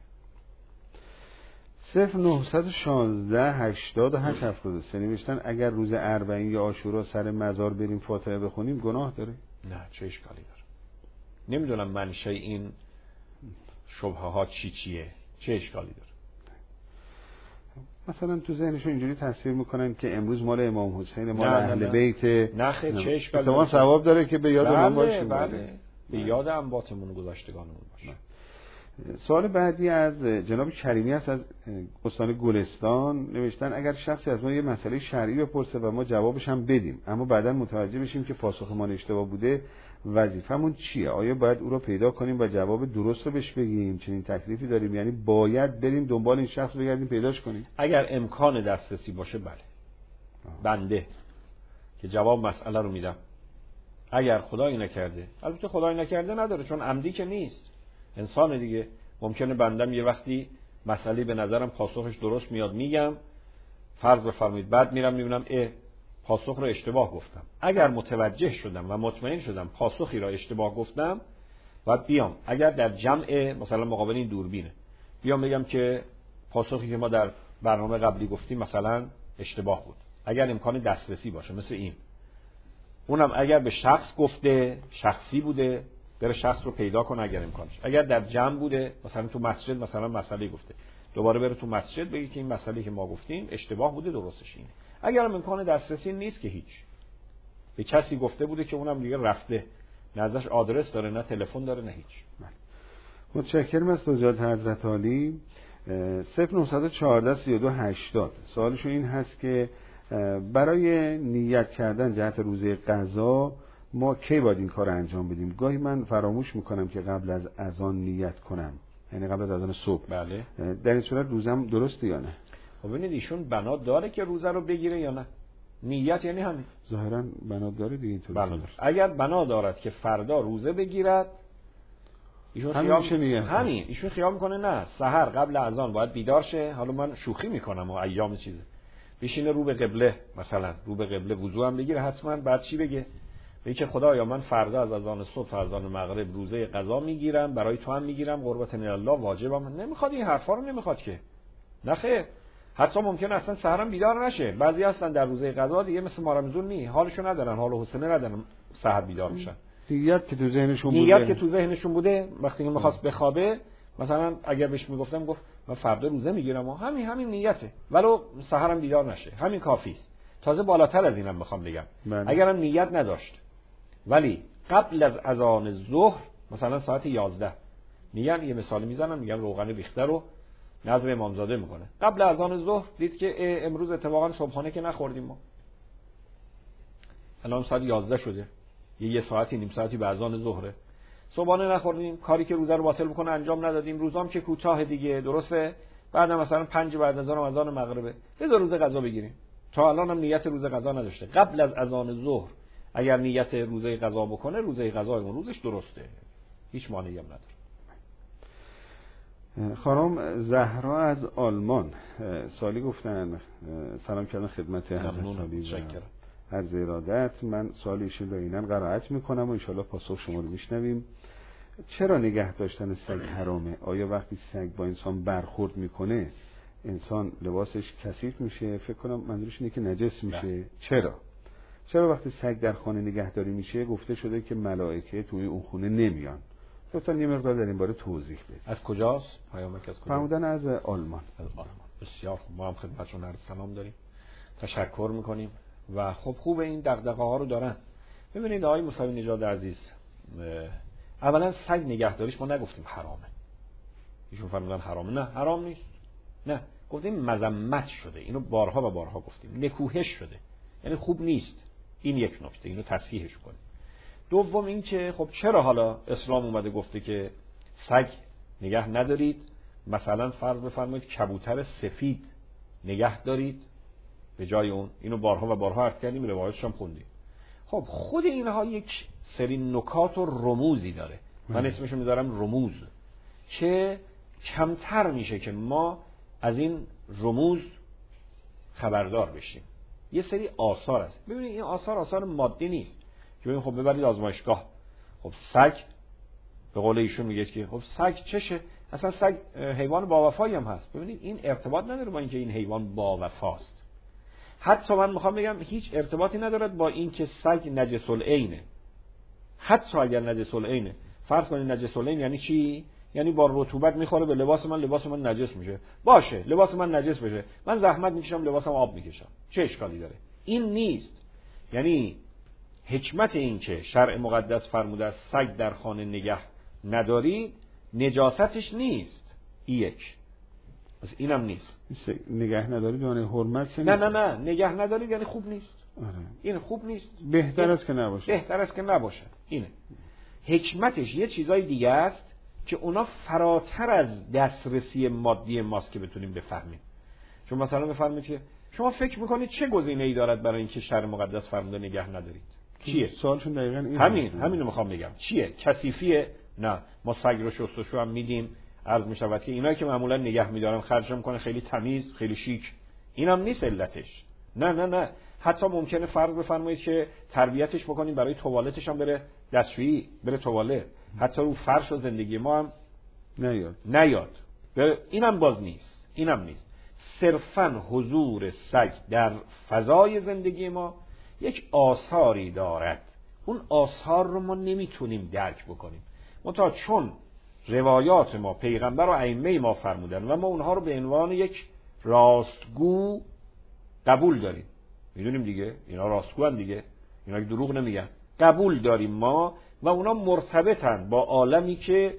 صفر نهصد و شانزده هشتاد و هشت هفتاد و سه نوشتن اگر روز اربعین یا عاشورا سر مزار بریم فاتحه بخونیم گناه داره؟ نه، چه اشکالی داره؟ نمیدونم منشأ این شبهه ها چی چیه، چه اشکالی داره؟ مثلا تو ذهنشون اینجوری تصویر میکنن که امروز مال امام حسین، مال نه اهل نه بیت. نه خیلی چه اشکالی داره؟ اتفاقا ثواب داره که به یاد اونها باشیم. بله، به یاد انباتمون گذشتگانمون باشه. سوال بعدی از جناب کریمی است از استان گلستان. نوشتن اگر شخصی از ما یه مسئله شرعی بپرسه و ما جوابش هم بدیم اما بعداً متوجه بشیم که پاسخمان اشتباه بوده، وظیفمون چیه؟ آیا باید او رو پیدا کنیم و جواب درست رو بهش بگیم؟ چنین تکلیفی داریم؟ یعنی باید بریم دنبال این شخص بگردیم پیداش کنیم؟ اگر امکان دسترسی باشه بله، بنده که جواب مسئله رو میدم. اگر خدایی نکرده، البته خدایی نکرده نداره چون عمدی که نیست، انسان دیگه، ممکنه بندم یه وقتی مسئله به نظرم پاسخش درست میاد میگم، فرض بفرمایید بعد میرم میبینم اه پاسخ رو اشتباه گفتم. اگر متوجه شدم و مطمئن شدم پاسخی را اشتباه گفتم و بیام اگر در جمع مثلا مقابل این دوربینه بیام بگم که پاسخی که ما در برنامه قبلی گفتیم مثلا اشتباه بود، اگر امکان دسترسی باشه مثل این، اونم اگر به شخص گفته شخصی بوده بره شخص رو پیدا کنه اگر امکانش، اگر در جمع بوده مثلا تو مسجد مثلا مسئله گفته دوباره بره تو مسجد بگی که این مسئله که ما گفتیم اشتباه بوده درستش اینه. اگر امکان دسترسی نیست که هیچ، به کسی گفته بوده که اونم دیگه رفته، نه ازش آدرس داره نه تلفن داره نه هیچ. متشکرم از توضیحات حضرت عالی. صفر نهصد و چهارده سی و دو هشتاد سوالشون این هست که برای نیت کردن جهت روزه قضا ما کی باید این کار انجام بدیم؟ گاهی من فراموش میکنم که قبل از اذان نیت کنم، یعنی قبل از اذان صبح. بله. در این صورت روزم درسته یا نه؟ خب ببینید ایشون بنا داره که روزه رو بگیره یا نه؟ نیت یعنی همین. ظاهرا بنا داره دیگه اینطور. بنا داره. اگر بنا دارد که فردا روزه بگیرد ایشون خیال همین همین ایشون خیال میکنه نه سحر قبل اذان باید بیدار شه. حالا من شوخی میکنم و ایام چیزه، بشینه رو به قبله، مثلا رو به قبله وضو هم بگیره حتما، بعد چی بگه؟ بگه که خدایا من فردا از اذان صبح تا اذان مغرب روزه قضا میگیرم، برای تو هم میگیرم، قربت الله واجبم. نمیخواد این حرفا رو، نمیخواد که. نه خیر، حتی ممکنه اصلا سحرم بیدار نشه. بعضی هستن در روزه قضا دیگه مثل ما رمضان نی، حالشو ندارن، حال و حوصله ندارن سحر بیدار میشن. نیت که تو ذهنشون بوده، نیت که تو ذهنشون بوده وقتی که می‌خواست بخوابه، مثلا اگر بهش میگفتم گفت من فردا روزه میگیرم و همین همین نیته، ولو سحرم بیدار نشه، همین کافی است. تازه بالاتر از اینم میخوام بگم، اگرم نیت نداشت ولی قبل از اذان ظهر مثلا ساعت یازده میگن، یه مثالی میزنم، میگن روغن ریخته رو نظر امامزاده میکنه، قبل از اذان ظهر دید که امروز اتفاقا صبحانه که نخوردیم ما، الان ساعت یازده شده، یه یه ساعتی نیم ساعتی به اذان ظهره، صبحانه نخوردیم، کاری که روزه رو باطل بکنه انجام ندادیم، روزام که کوتاه دیگه، درسته، بعد مثلا پنج بعد از اذان مغربه بذار روزه قضا بگیریم. تا الان هم نیت روزه قضا نداشته، قبل از اذان ظهر اگر نیت روزه قضا بکنه، روزه قضا اون روزش درسته، هیچ مانعی هم نداره. خانم زهرا از آلمان سالی گفتن، سلام کردن خدمت حضرت عالی و عرض ارادت. من سوال ایشون رو اینن قرائت میکنم و انشالله پاسخ شما رو میشنویم. چرا نگه داشتن سگ حرامه؟ آیا وقتی سگ با انسان برخورد میکنه انسان لباسش کثیف میشه؟ فکر کنم منظورش اینه که نجس میشه. نه. چرا؟ چرا وقتی سگ در خانه نگهداری میشه گفته شده که ملائکه توی اون خونه نمیان؟ لطفاً یه مقدار در این باره توضیح بدید. از کجاست؟ پیامک از کجا؟ فرمودن از آلمان. از آلمان. بسیار خوب، ما هم خدمتتون عرض سلام داریم. تشکر میکنیم و خب خوب این دغدغه ها رو دارن. ببینید آقای موسوی نژاد عزیز، اولا سگ نگهداریش ما نگفتیم حرامه. ایشون فرمودن حرامه. نه، حرام نیست. نه، گفتیم مذمت شده. اینو بارها و بارها گفتیم. نکوهش شده. یعنی خوب نیست. این یک نکته، اینو تصحیحش کنیم. دوم این که خب چرا حالا اسلام اومده گفته که سگ نگه ندارید، مثلا فرض بفرمایید کبوتر سفید نگه دارید به جای اون. اینو بارها و بارها عرض کردیم، روایتش هم خوندیم. خب خود اینها یک سری نکات و رموزی داره، من اسمشو میذارم رموز، که کمتر میشه که ما از این رموز خبردار بشیم. یه سری آثار هست. ببینید این آثار آثار مادی نیست که ببین خب ببرید آزمایشگاه، خب سگ به قول ایشون میگه که خب سگ چشه، اصلا سگ حیوان با وفایی هم هست. ببینید این ارتباط نداره با اینکه این حیوان با وفاست. حتی من میخوام بگم هیچ ارتباطی ندارد با اینکه سگ نجس العینه. حتی اگر نجس العینه، فرض کنید نجس العین یعنی چی؟ یعنی با رطوبت میخوره به لباس من، لباس من نجس میشه. باشه، لباس من نجس بشه، من زحمت میکشم لباسم آب میکشم، چه اشکالی داره؟ این نیست. یعنی حکمت این که شرع مقدس فرموده است سگ در خانه نگه ندارید، نجاستش نیست. این یک. پس اینم نیست. نگه ندارید یعنی حرمت نه نه نه، نگه ندارید یعنی خوب نیست. آره. این خوب نیست. بهتر است که نباشه. بهتر است که نباشه. اینه. حکمتش یه چیزای دیگه است که اونا فراتر از دسترسی مادی ماست که بتونیم بفهمیم. چون مثلا بفرمایید که شما فکر میکنید چه گزینه‌ای دارد برای اینکه شرع مقدس فرموده نگه ندارید؟ چیه؟ سوالشون دقیقاً این همین همینو میخوام بگم. چیه؟ کثیفیه؟ نه، ما سگ رو شستشو هم میدیم. عرض میشود که اینایی که معمولا نگه میدارن خرج میکنن خیلی تمیز، خیلی شیک. اینم نیست علتش. نه نه نه، حتی ممکنه فرض بفرمایید که تربیتش بکنیم برای توالتش هم بره دستشویی، بره توالت، حتی رو فرش و زندگی ما هم نیاد نیاد. اینم باز نیست. اینم نیست. صرفاً حضور سگ در فضای زندگی ما یک آثاری دارد. اون آثار رو ما نمیتونیم درک بکنیم. منتها چون روایات ما، پیغمبر و ائمه ما فرمودن و ما اونها رو به عنوان یک راستگو قبول داریم، میدونیم دیگه اینا راستگو هستن دیگه، اینا دروغ نمیگن، قبول داریم ما و اونا مرتبطن با عالمی که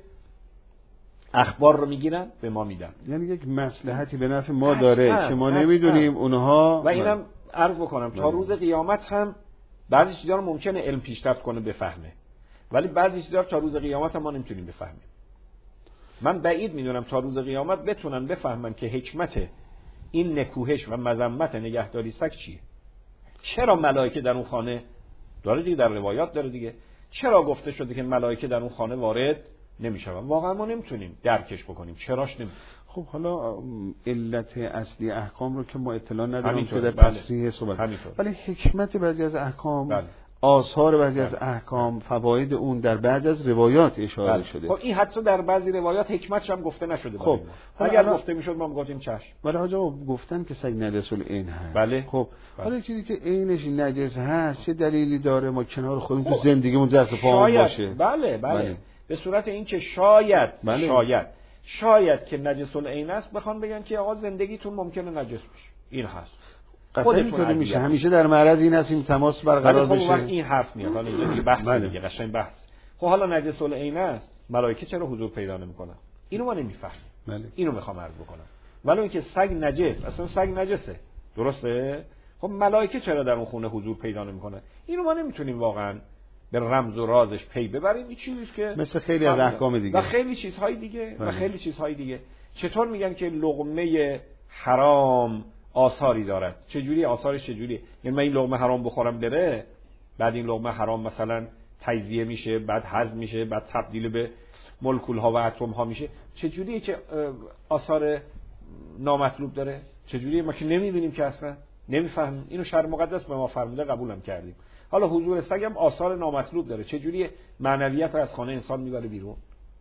اخبار رو میگیرن به ما میدن. یعنی یک مصلحتی به نفع ما داره که ما نمیدونیم اونها. و اینم عرض بکنم تا روز قیامت هم بعضی چیزا رو ممکنه علم پیشرفت کنه بفهمه، ولی بعضی چیزا تا روز قیامت هم ما نمیتونیم بفهمیم. من بعید میدونم تا روز قیامت بتونن بفهمن که حکمت این نکوهش و مذمت نگهداری سگ چیه. چرا ملائکه در اون خانه داره دیگه، در روایات داره دیگه، چرا گفته شده که ملائکه در اون خانه وارد نمیشون؟ واقعا ما نمیتونیم درکش بکنیم چراش نمیتونیم. خب حالا علت اصلی احکام رو که ما اطلاع نداریم که در بله. تصریح صحبت، همینطور. ولی حکمت بعضی از احکام بله. آثار بعضی از احکام، فواید اون در بعضی از روایات اشاره بله. شده. خب این حتی در بعضی روایات حکمتش هم گفته نشده. خب اگر الان... گفته میشد ما میگفتیم چشم. ولی حاج آقا گفتن که سگ نجس العین هست. بله. خب بله. حالا چیزی که عینش نجس هست چه دلیلی داره ما کنار خودمون تو زندگیمون دست پامون باشه؟ بله بله, بله. به صورت این که شاید بله. شاید شاید که نجس العین است بخوان بگن که آقا زندگیتون ممکنه نجس بشه. این هست. خودتون میشه همیشه در معرض این هستیم تماس برقرار بشه. خب وقت این حرف میاد. حالا اینجا دیگه بحث دیگه قشنگ بحث. خب حالا نجس العین است، ملائکه چرا حضور پیدا نمیکنن؟ اینو ما نمیفهمیم. بله. اینو میخوام عرض بکنم. ولی اینکه سگ نجس، اصلا سگ نجسه. درسته؟ خب ملائکه چرا در اون خونه حضور پیدا نمیکنن؟ اینو ما نمیتونیم واقعا به رمز و رازش پی ببریم. این چیزی که مثل خیلی از احکام دیگه و خیلی چیزهای دیگه و خیلی چیزهای دیگه. چطور میگن که لقمه حرام آثاری دارد؟ چجوری آثارش چجوری؟ یعنی من این لقمه حرام بخورم بره، بعد این لقمه حرام مثلا تجزیه میشه، بعد هضم میشه، بعد تبدیل به مولکول ها و اتم ها میشه، چجوریه که آثار نامطلوب داره؟ چجوریه؟ ما که نمیبینیم که اصلا نمیفهمیم. اینو شرع مقدس به ما فرموده، قبولم کردیم. حالا حضور سگ هم آثار نامطلوب داره، چجوریه معنویت رو از خانه انسان میبره بیرون؟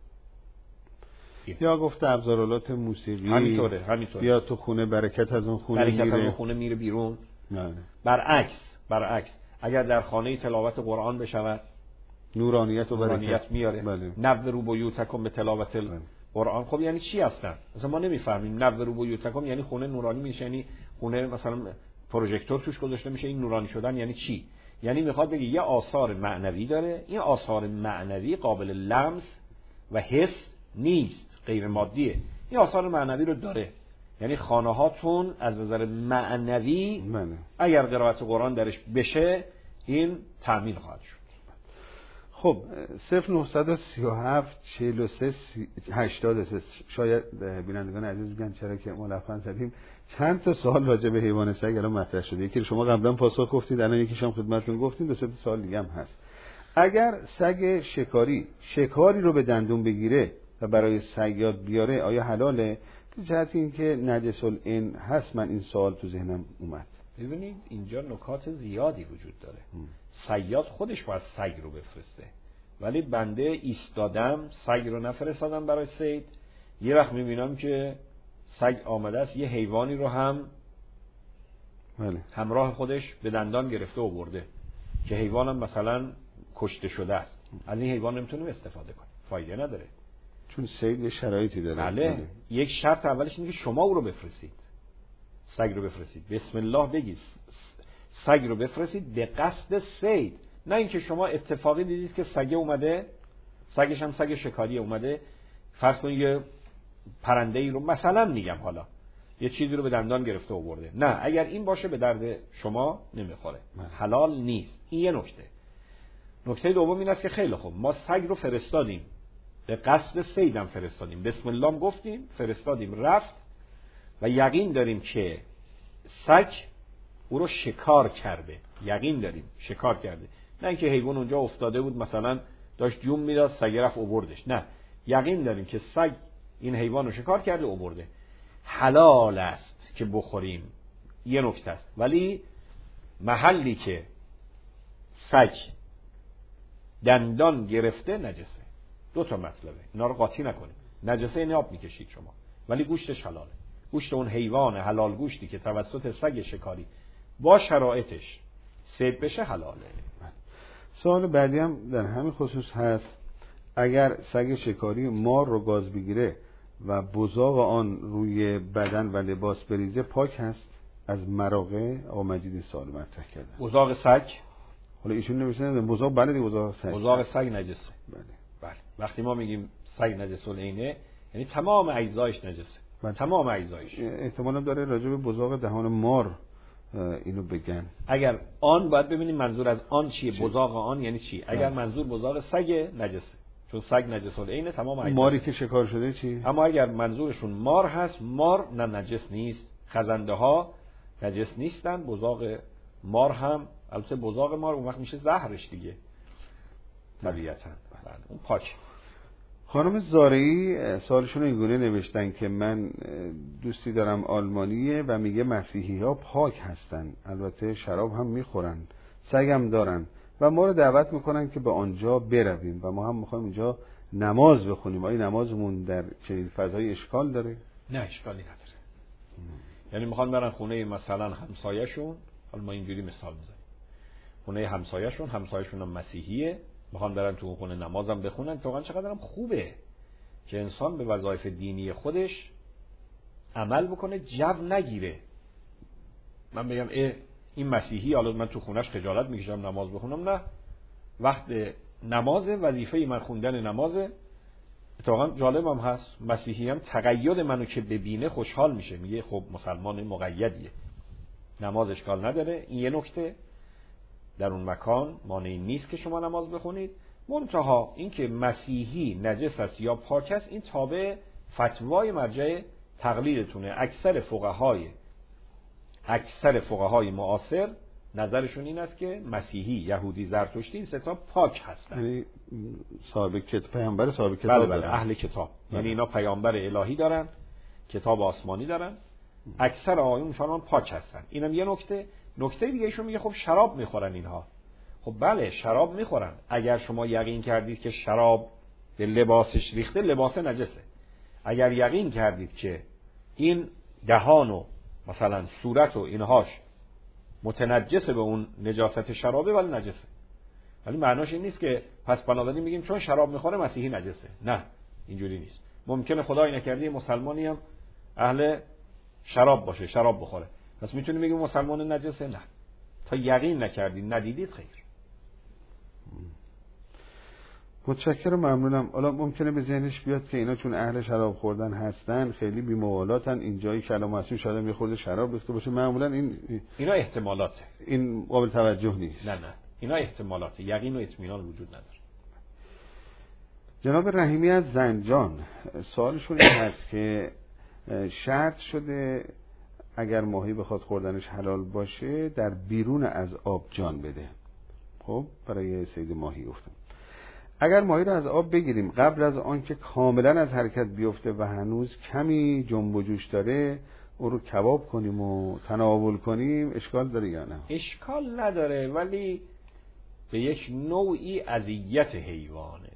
یا گفته ابزارالات موسیقی همینطوره همینطوره یا تو خونه برکت از اون خونه برکت میره از اون خونه میره بیرون. نه. برعکس برعکس اگر در خانه تلاوت قرآن بشود نورانیت و برکت میاره. بله. نو رو بیوتکم به تلاوت قرآن. خب یعنی چی هستن؟ مثلا ما نمیفهمیم. نو رو بیوتکم یعنی خونه نورانی میشه، یعنی خونه مثلا پروژکتور توش گذاشته میشه، این نورانی شدن یعنی چی؟ یعنی میخواد بگه یه آثار معنوی داره، این آثار معنوی قابل لمس و حس نیست، غیر مادیه. این آثار معنوی رو داره. یعنی خانه هاتون از نظر معنوی منه. اگر قرائت قرآن درش بشه این تأمین خواهد شد. خب صفر نهصد و سی و هفت چهل و سه هشتاد و سه شاید بینندگان عزیز بگن چرا که ملفن زدیم. چند تا سوال راجع به حیوان سگ الان مطرح شده. یکی شما قبلا پاسخ گفتید، الان یکیش هم خدمتتون گفتیم، دو سه تا سوال دیگه هم هست. اگر سگ شکاری شکاری رو به دندون بگیره و برای صیاد بیاره آیا حلاله؟ جهت این که نجس العین هست من این سوال تو ذهنم اومد. ببینید اینجا نکات زیادی وجود داره. صیاد خودش باید سگ رو بفرسته، ولی بنده ایستادم سگ رو نفرستادم برای صید. یه وقت میبینم که سگ آمده است یه حیوانی رو هم بله. همراه خودش به دندان گرفته و برده که حیوانم مثلا کشته شده است. از این حیوان نمیتونیم استفاده کنیم، فایده نداره، چون صید یه شرایطی داره. بله. بله. یک شرط اولش اینه که شما او رو بفرستید، سگ رو بفرستید، بسم الله بگید، سگ رو بفرستید به قصد صید، نه اینکه شما اتفاقی دیدید که سگ اومده، سگش هم سگ شکاری اومده، فرض کنید یه پرنده ای رو مثلا میگم حالا یه چیزی رو به دندان گرفته و برده. نه، اگر این باشه به درد شما نمیخوره، حلال نیست. این یه نکته. نکته دوم این است که خیلی خوب ما سگ رو فرستادیم به قصد صیدم فرستادیم، بسم الله گفتیم، فرستادیم رفت و یقین داریم که سگ او رو شکار کرده، یقین داریم شکار کرده، نه اینکه حیوان اونجا افتاده بود مثلا داشت جون میداد سگ رفت و بردش، نه، یقین داریم که سگ این حیوان رو شکار کرده و برده. حلال است که بخوریم، یه نکته است، ولی محلی که سگ دندان گرفته نجسه. دو تا مطلبه، اینا رو قاطی نکنید. نجسه این آب میکشید شما، ولی گوشتش حلاله. گوشت اون حیوان حلال گوشتی که توسط سگ شکاری با شرایطش صید بشه حلاله. سوال بعدی هم در همین خصوص هست. اگر سگ شکاری مار رو گاز بگیره و بزاق آن روی بدن و لباس بریزه پاک هست از مراغه؟ آقا مجید سوال مطرح کرده. بزاق سگ؟ حالا ایشون نوشتن بزاق، بله دیگه بزاق سگ. بزاق سگ نجسه. بله. بله. وقتی ما میگیم سگ نجس العینه یعنی تمام اجزایش نجسه. بله. تمام اجزایش. احتمالاً داره راجع به بزاق دهان مار اینو بگن. اگر آن باید ببینیم منظور از آن چیه، چی؟ بزاق آن یعنی چی؟ اگر بله. منظور بزاق سگ نجسه، چون سگ نجس العینه تمام اجزاش. ماری که شکار شده چی؟ اما اگر منظورشون مار هست، مار نه نجس نیست، خزنده ها نجس نیستن، بزاق مار هم، البته بزاق مار اون وقت میشه زهرش دیگه طبیعتاً. بله اون پاک. خانم زارعی سوالشون رو اینگونه نوشتن که من دوستی دارم آلمانیه و میگه مسیحی ها پاک هستن، البته شراب هم میخورن، سگ هم دارن، و ما رو دعوت میکنن که به آنجا برویم و ما هم میخوایم اونجا نماز بخونیم. آیا نمازمون در چنین فضای اشکال داره؟ نه اشکالی نداره. یعنی میخوان برن خونه مثلا همسایه‌شون، حالا ما اینجوری مثال میزنیم، خونه همسایه‌شون، همسایه‌شون هم مسیحیه، میخوان برن تو خونه نمازم بخونن. واقعا چقدر هم خوبه که انسان به وظایف دینی خودش عمل بکنه، جو نگیره. من بگم اه این مسیحی، حالا من تو خونش خجالت میکشم نماز بخونم. نه، وقت نماز، وظیفه من خوندن نمازه. اتفاقا جالب هم هست، مسیحی هم تقید منو که ببینه خوشحال میشه، میگه خب مسلمان مقیدیه، نماز اشکال نداره. این یه نکته، در اون مکان مانعی نیست که شما نماز بخونید. منتها این که مسیحی نجس است یا پاک است، این تابع فتوای مرجع تقلیدتونه. اکثر فقهای اکثر فقهای معاصر نظرشون این است که مسیحی، یهودی، زرتشتی این سه تا پاک هستن. یعنی صاحب کتاب، پیامبر صاحب کتاب بله بله دارن. اهل کتاب. بله. یعنی اینا پیامبر الهی دارن، کتاب آسمانی دارن. اکثر آقایون میفرمان پاک هستن. اینم یه نکته. نکته دیگه ایشون میگه خب شراب میخورن اینها. خب بله شراب میخورن. اگر شما یقین کردید که شراب به لباسش ریخته، لباس نجسه. اگر یقین کردید که این دهان و مثلا صورت و اینهاش متنجسه به اون نجاست شرابه، ولی نجسه. ولی معناش این نیست که پس بنابراین میگیم چون شراب میخوره مسیحی نجسه. نه، اینجوری نیست. ممکنه خدای نکرده مسلمانی هم اهل شراب باشه، شراب بخوره، پس میتونیم بگیم مسلمان نجسه؟ نه، تا یقین نکردید، ندیدید، خیر. متشکرم، ممنونم. حالا ممکنه به ذهنش بیاد که اینا چون اهل شراب خوردن هستن خیلی بی‌موالاتن، اینجایی کلام مسیح شاید هم یه خورده شراب ریخته باشه. معمولا این اینا احتمالاته، این قابل توجه نیست. نه نه اینا احتمالاته، یقین و اطمینان وجود نداره. جناب رحیمی از زنجان سوالشون این هست که شرط شده اگر ماهی بخواد خوردنش حلال باشه در بیرون از آب جان بده. خب برای صید ماهی گفتم اگر ماهی رو از آب بگیریم قبل از آن که کاملا از حرکت بیفته و هنوز کمی جنب و جوش داره، اون رو کباب کنیم و تناول کنیم، اشکال داره یا نه؟ اشکال نداره، ولی به یک نوعی اذیت حیوانه.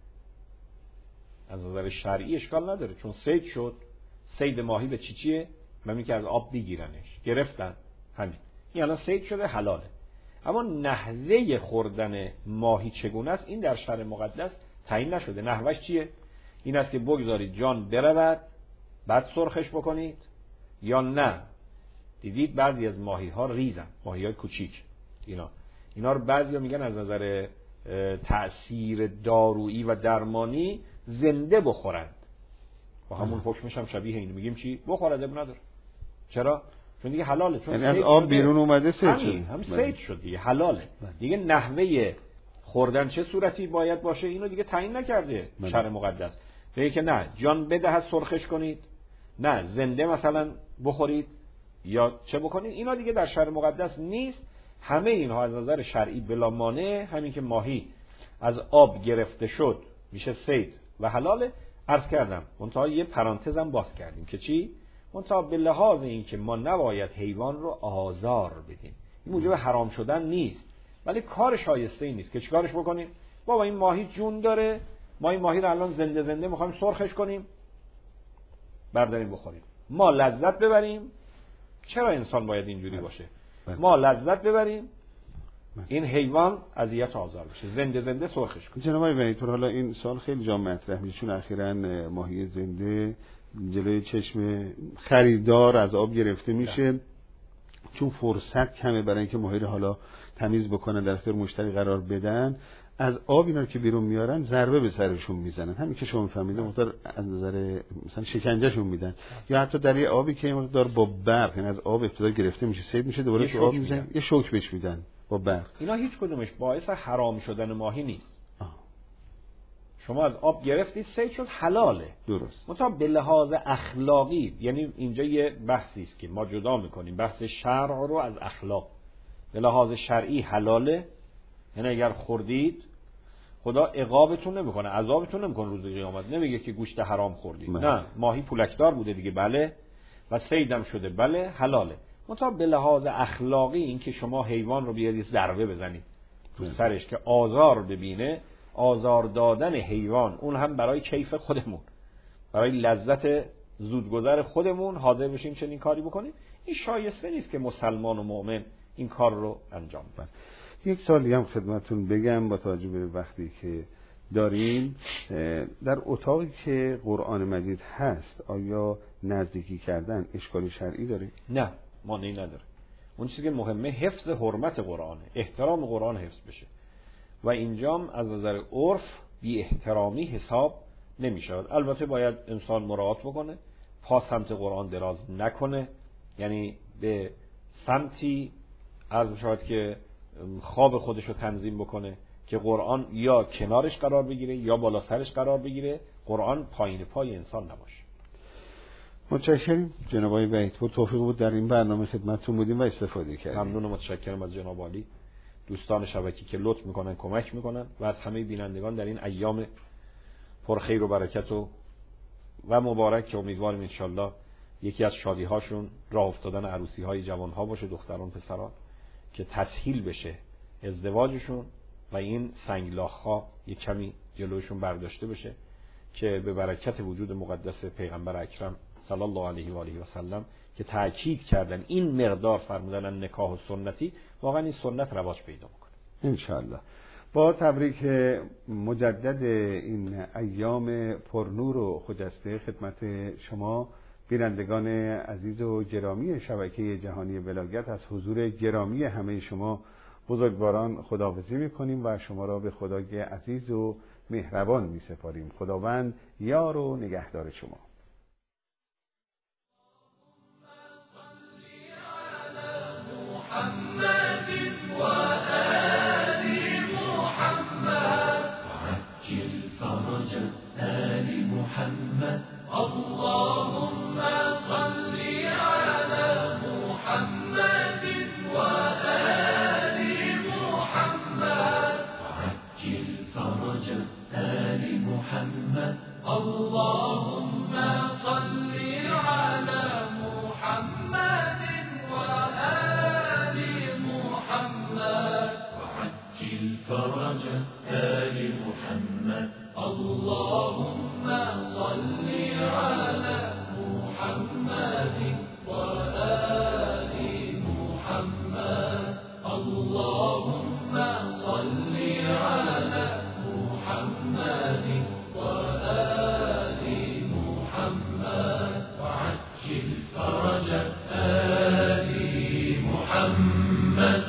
از نظر شرعی اشکال نداره، چون صید شد. صید ماهی به چی چیه؟ همین که از آب بگیرنش، گرفتن، همین. این الان صید شده، حلاله. اما نحوه خوردن ماهی چگونه است این در شرع مقدس تعیین نشده. نحوش چیه؟ این است که بگذارید جان برود بعد سرخش بکنید، یا نه دیدید بعضی از ماهی ها ریزن، ماهی های کوچیک، اینا اینا رو بعضی ها میگن از نظر تأثیر دارویی و درمانی زنده بخورند و همون حکمش هم شبیه اینه. میگیم چی؟ بخورد، اب نداره. چرا؟ چون دیگه حلاله، چون یعنی از آب بیرون اومده صید شد، هم صید شد دیگه، حلاله دیگه. نحوه خوردن چه صورتی باید باشه اینو دیگه تعیین نکرده شرع مقدس. میگه که نه جان بدهد سرخش کنید، نه زنده مثلا بخورید یا چه بکنید، اینا دیگه در شرع مقدس نیست. همه اینها از نظر شرعی بلا مانع. همین که ماهی از آب گرفته شد میشه صید و حلاله. عرض کردم منتها یه پرانتزم باز کردیم که چی؟ منتها به لحاظ این که ما نباید حیوان رو آزار بدیم، این موجب حرام شدن نیست، ولی کار شایسته ای نیست که چیکارش بکنیم. بابا این ماهی جون داره، ما این ماهی رو الان زنده زنده میخوایم سرخش کنیم، برداریم بخوریم، ما لذت ببریم. چرا انسان باید اینجوری باشه؟ ما لذت ببریم، این حیوان اذیت و آزار بشه، زنده زنده سرخش کنیم. جناب آقای طور حالا این سال خیلی جا مطرح میشه، چون اخیراً ماهی زنده جلوی چشم خریدار از آب گرفته میشه ده. چون فرصت کمه برای اینکه ماهی رو حالا تمیز بکنن، در اختیار مشتری قرار بدن، از آب اینا رو که بیرون میارن ضربه به سرشون میزنن. همین که شما فهمیدید مقدار از نظر مثلا شکنجهشون میدن، یا حتی در یه آبی که این مقدار با برق، یعنی از آب ابتدا گرفته میشه صید میشه، دوباره تو آب میزنن یه شوک بهش میدن با برق. اینا هیچ کدومش باعث حرام شدن ماهی نیست. آه. شما از آب گرفتید صید شد، حلاله. درست. منتها به لحاظ اخلاقی، یعنی اینجا یه بحثی است که ما جدا میکنیم بحث شرع رو از اخلاق. به لحاظ شرعی حلاله، یعنی اگر خوردید خدا عقابتون نمیکنه، عذابتون نمیکنه روز قیامت، نمیگه که گوشت حرام خوردید. بله. نه، ماهی پولکدار بوده دیگه، بله، و صیدم شده، بله، حلاله. منتها به لحاظ اخلاقی این که شما حیوان رو بیارید ضربه بزنید، تو سرش که آزار ببینه، آزار دادن حیوان، اون هم برای کیف خودمون، برای لذت زودگذر خودمون حاضر بشیم چنین کاری بکنیم، این شایسته نیست که مسلمان و مؤمن این کار رو انجام بده. یک سوالی هم خدمتون بگم با توجه به وقتی که داریم، در اتاقی که قرآن مجید هست آیا نزدیکی کردن اشکال شرعی داره؟ نه، مانعی نداره. اون چیزی که مهمه حفظ حرمت قرآنه، احترام قرآن حفظ بشه و اینجام از نظر عرف بی احترامی حساب نمی شود. البته باید انسان مراعات بکنه، پا سمت قرآن دراز نکنه، یعنی به سمتی عرض شود که خواب خودش رو تنظیم بکنه که قرآن یا کنارش قرار بگیره یا بالا سرش قرار بگیره، قرآن پایین پای انسان نباشه. متشکرم جناب آقای وحیدپور، توفیق بود در این برنامه خدمتتون بودیم و استفاده کردیم. ممنون و متشکرم از جناب عالی، دوستان شبکه‌ای که لطف میکنن کمک میکنن و از همه بینندگان در این ایام پر خیر و برکت و و مبارک که امیدواریم انشالله یکی از شادی هاشون راه افتادن عروسی های جوان ها باشه، دختران پسران، که تسهیل بشه ازدواجشون و این سنگلاخ ها یک کمی جلوشون برداشته بشه که به برکت وجود مقدس پیغمبر اکرم صلی الله علیه و آله و سلم که تأکید کردن این مقدار فرمودن نکاح و سنتی، واقعا این سنت رواج پیدا میکنه ان شاء الله. با تبریک مجدد این ایام پرنور و خجسته خدمت شما بینندگان عزیز و گرامی شبکه جهانی بلاگت از حضور گرامی همه شما بزرگواران خداحافظی میکنیم و شما را به خدای عزیز و مهربان میسپاریم. خداوند یار و نگهدار شما. محمد و آل محمد وعجل فرج آل محمد. اللهم صل على محمد وآل محمد وعجل فرج آل محمد. اللهم صل على محمد وآل محمد وعجل فرج آل محمد. اللهم صل على محمد وآل محمد. اللهم صل على محمد وآل محمد وعجل فرج آل محمد.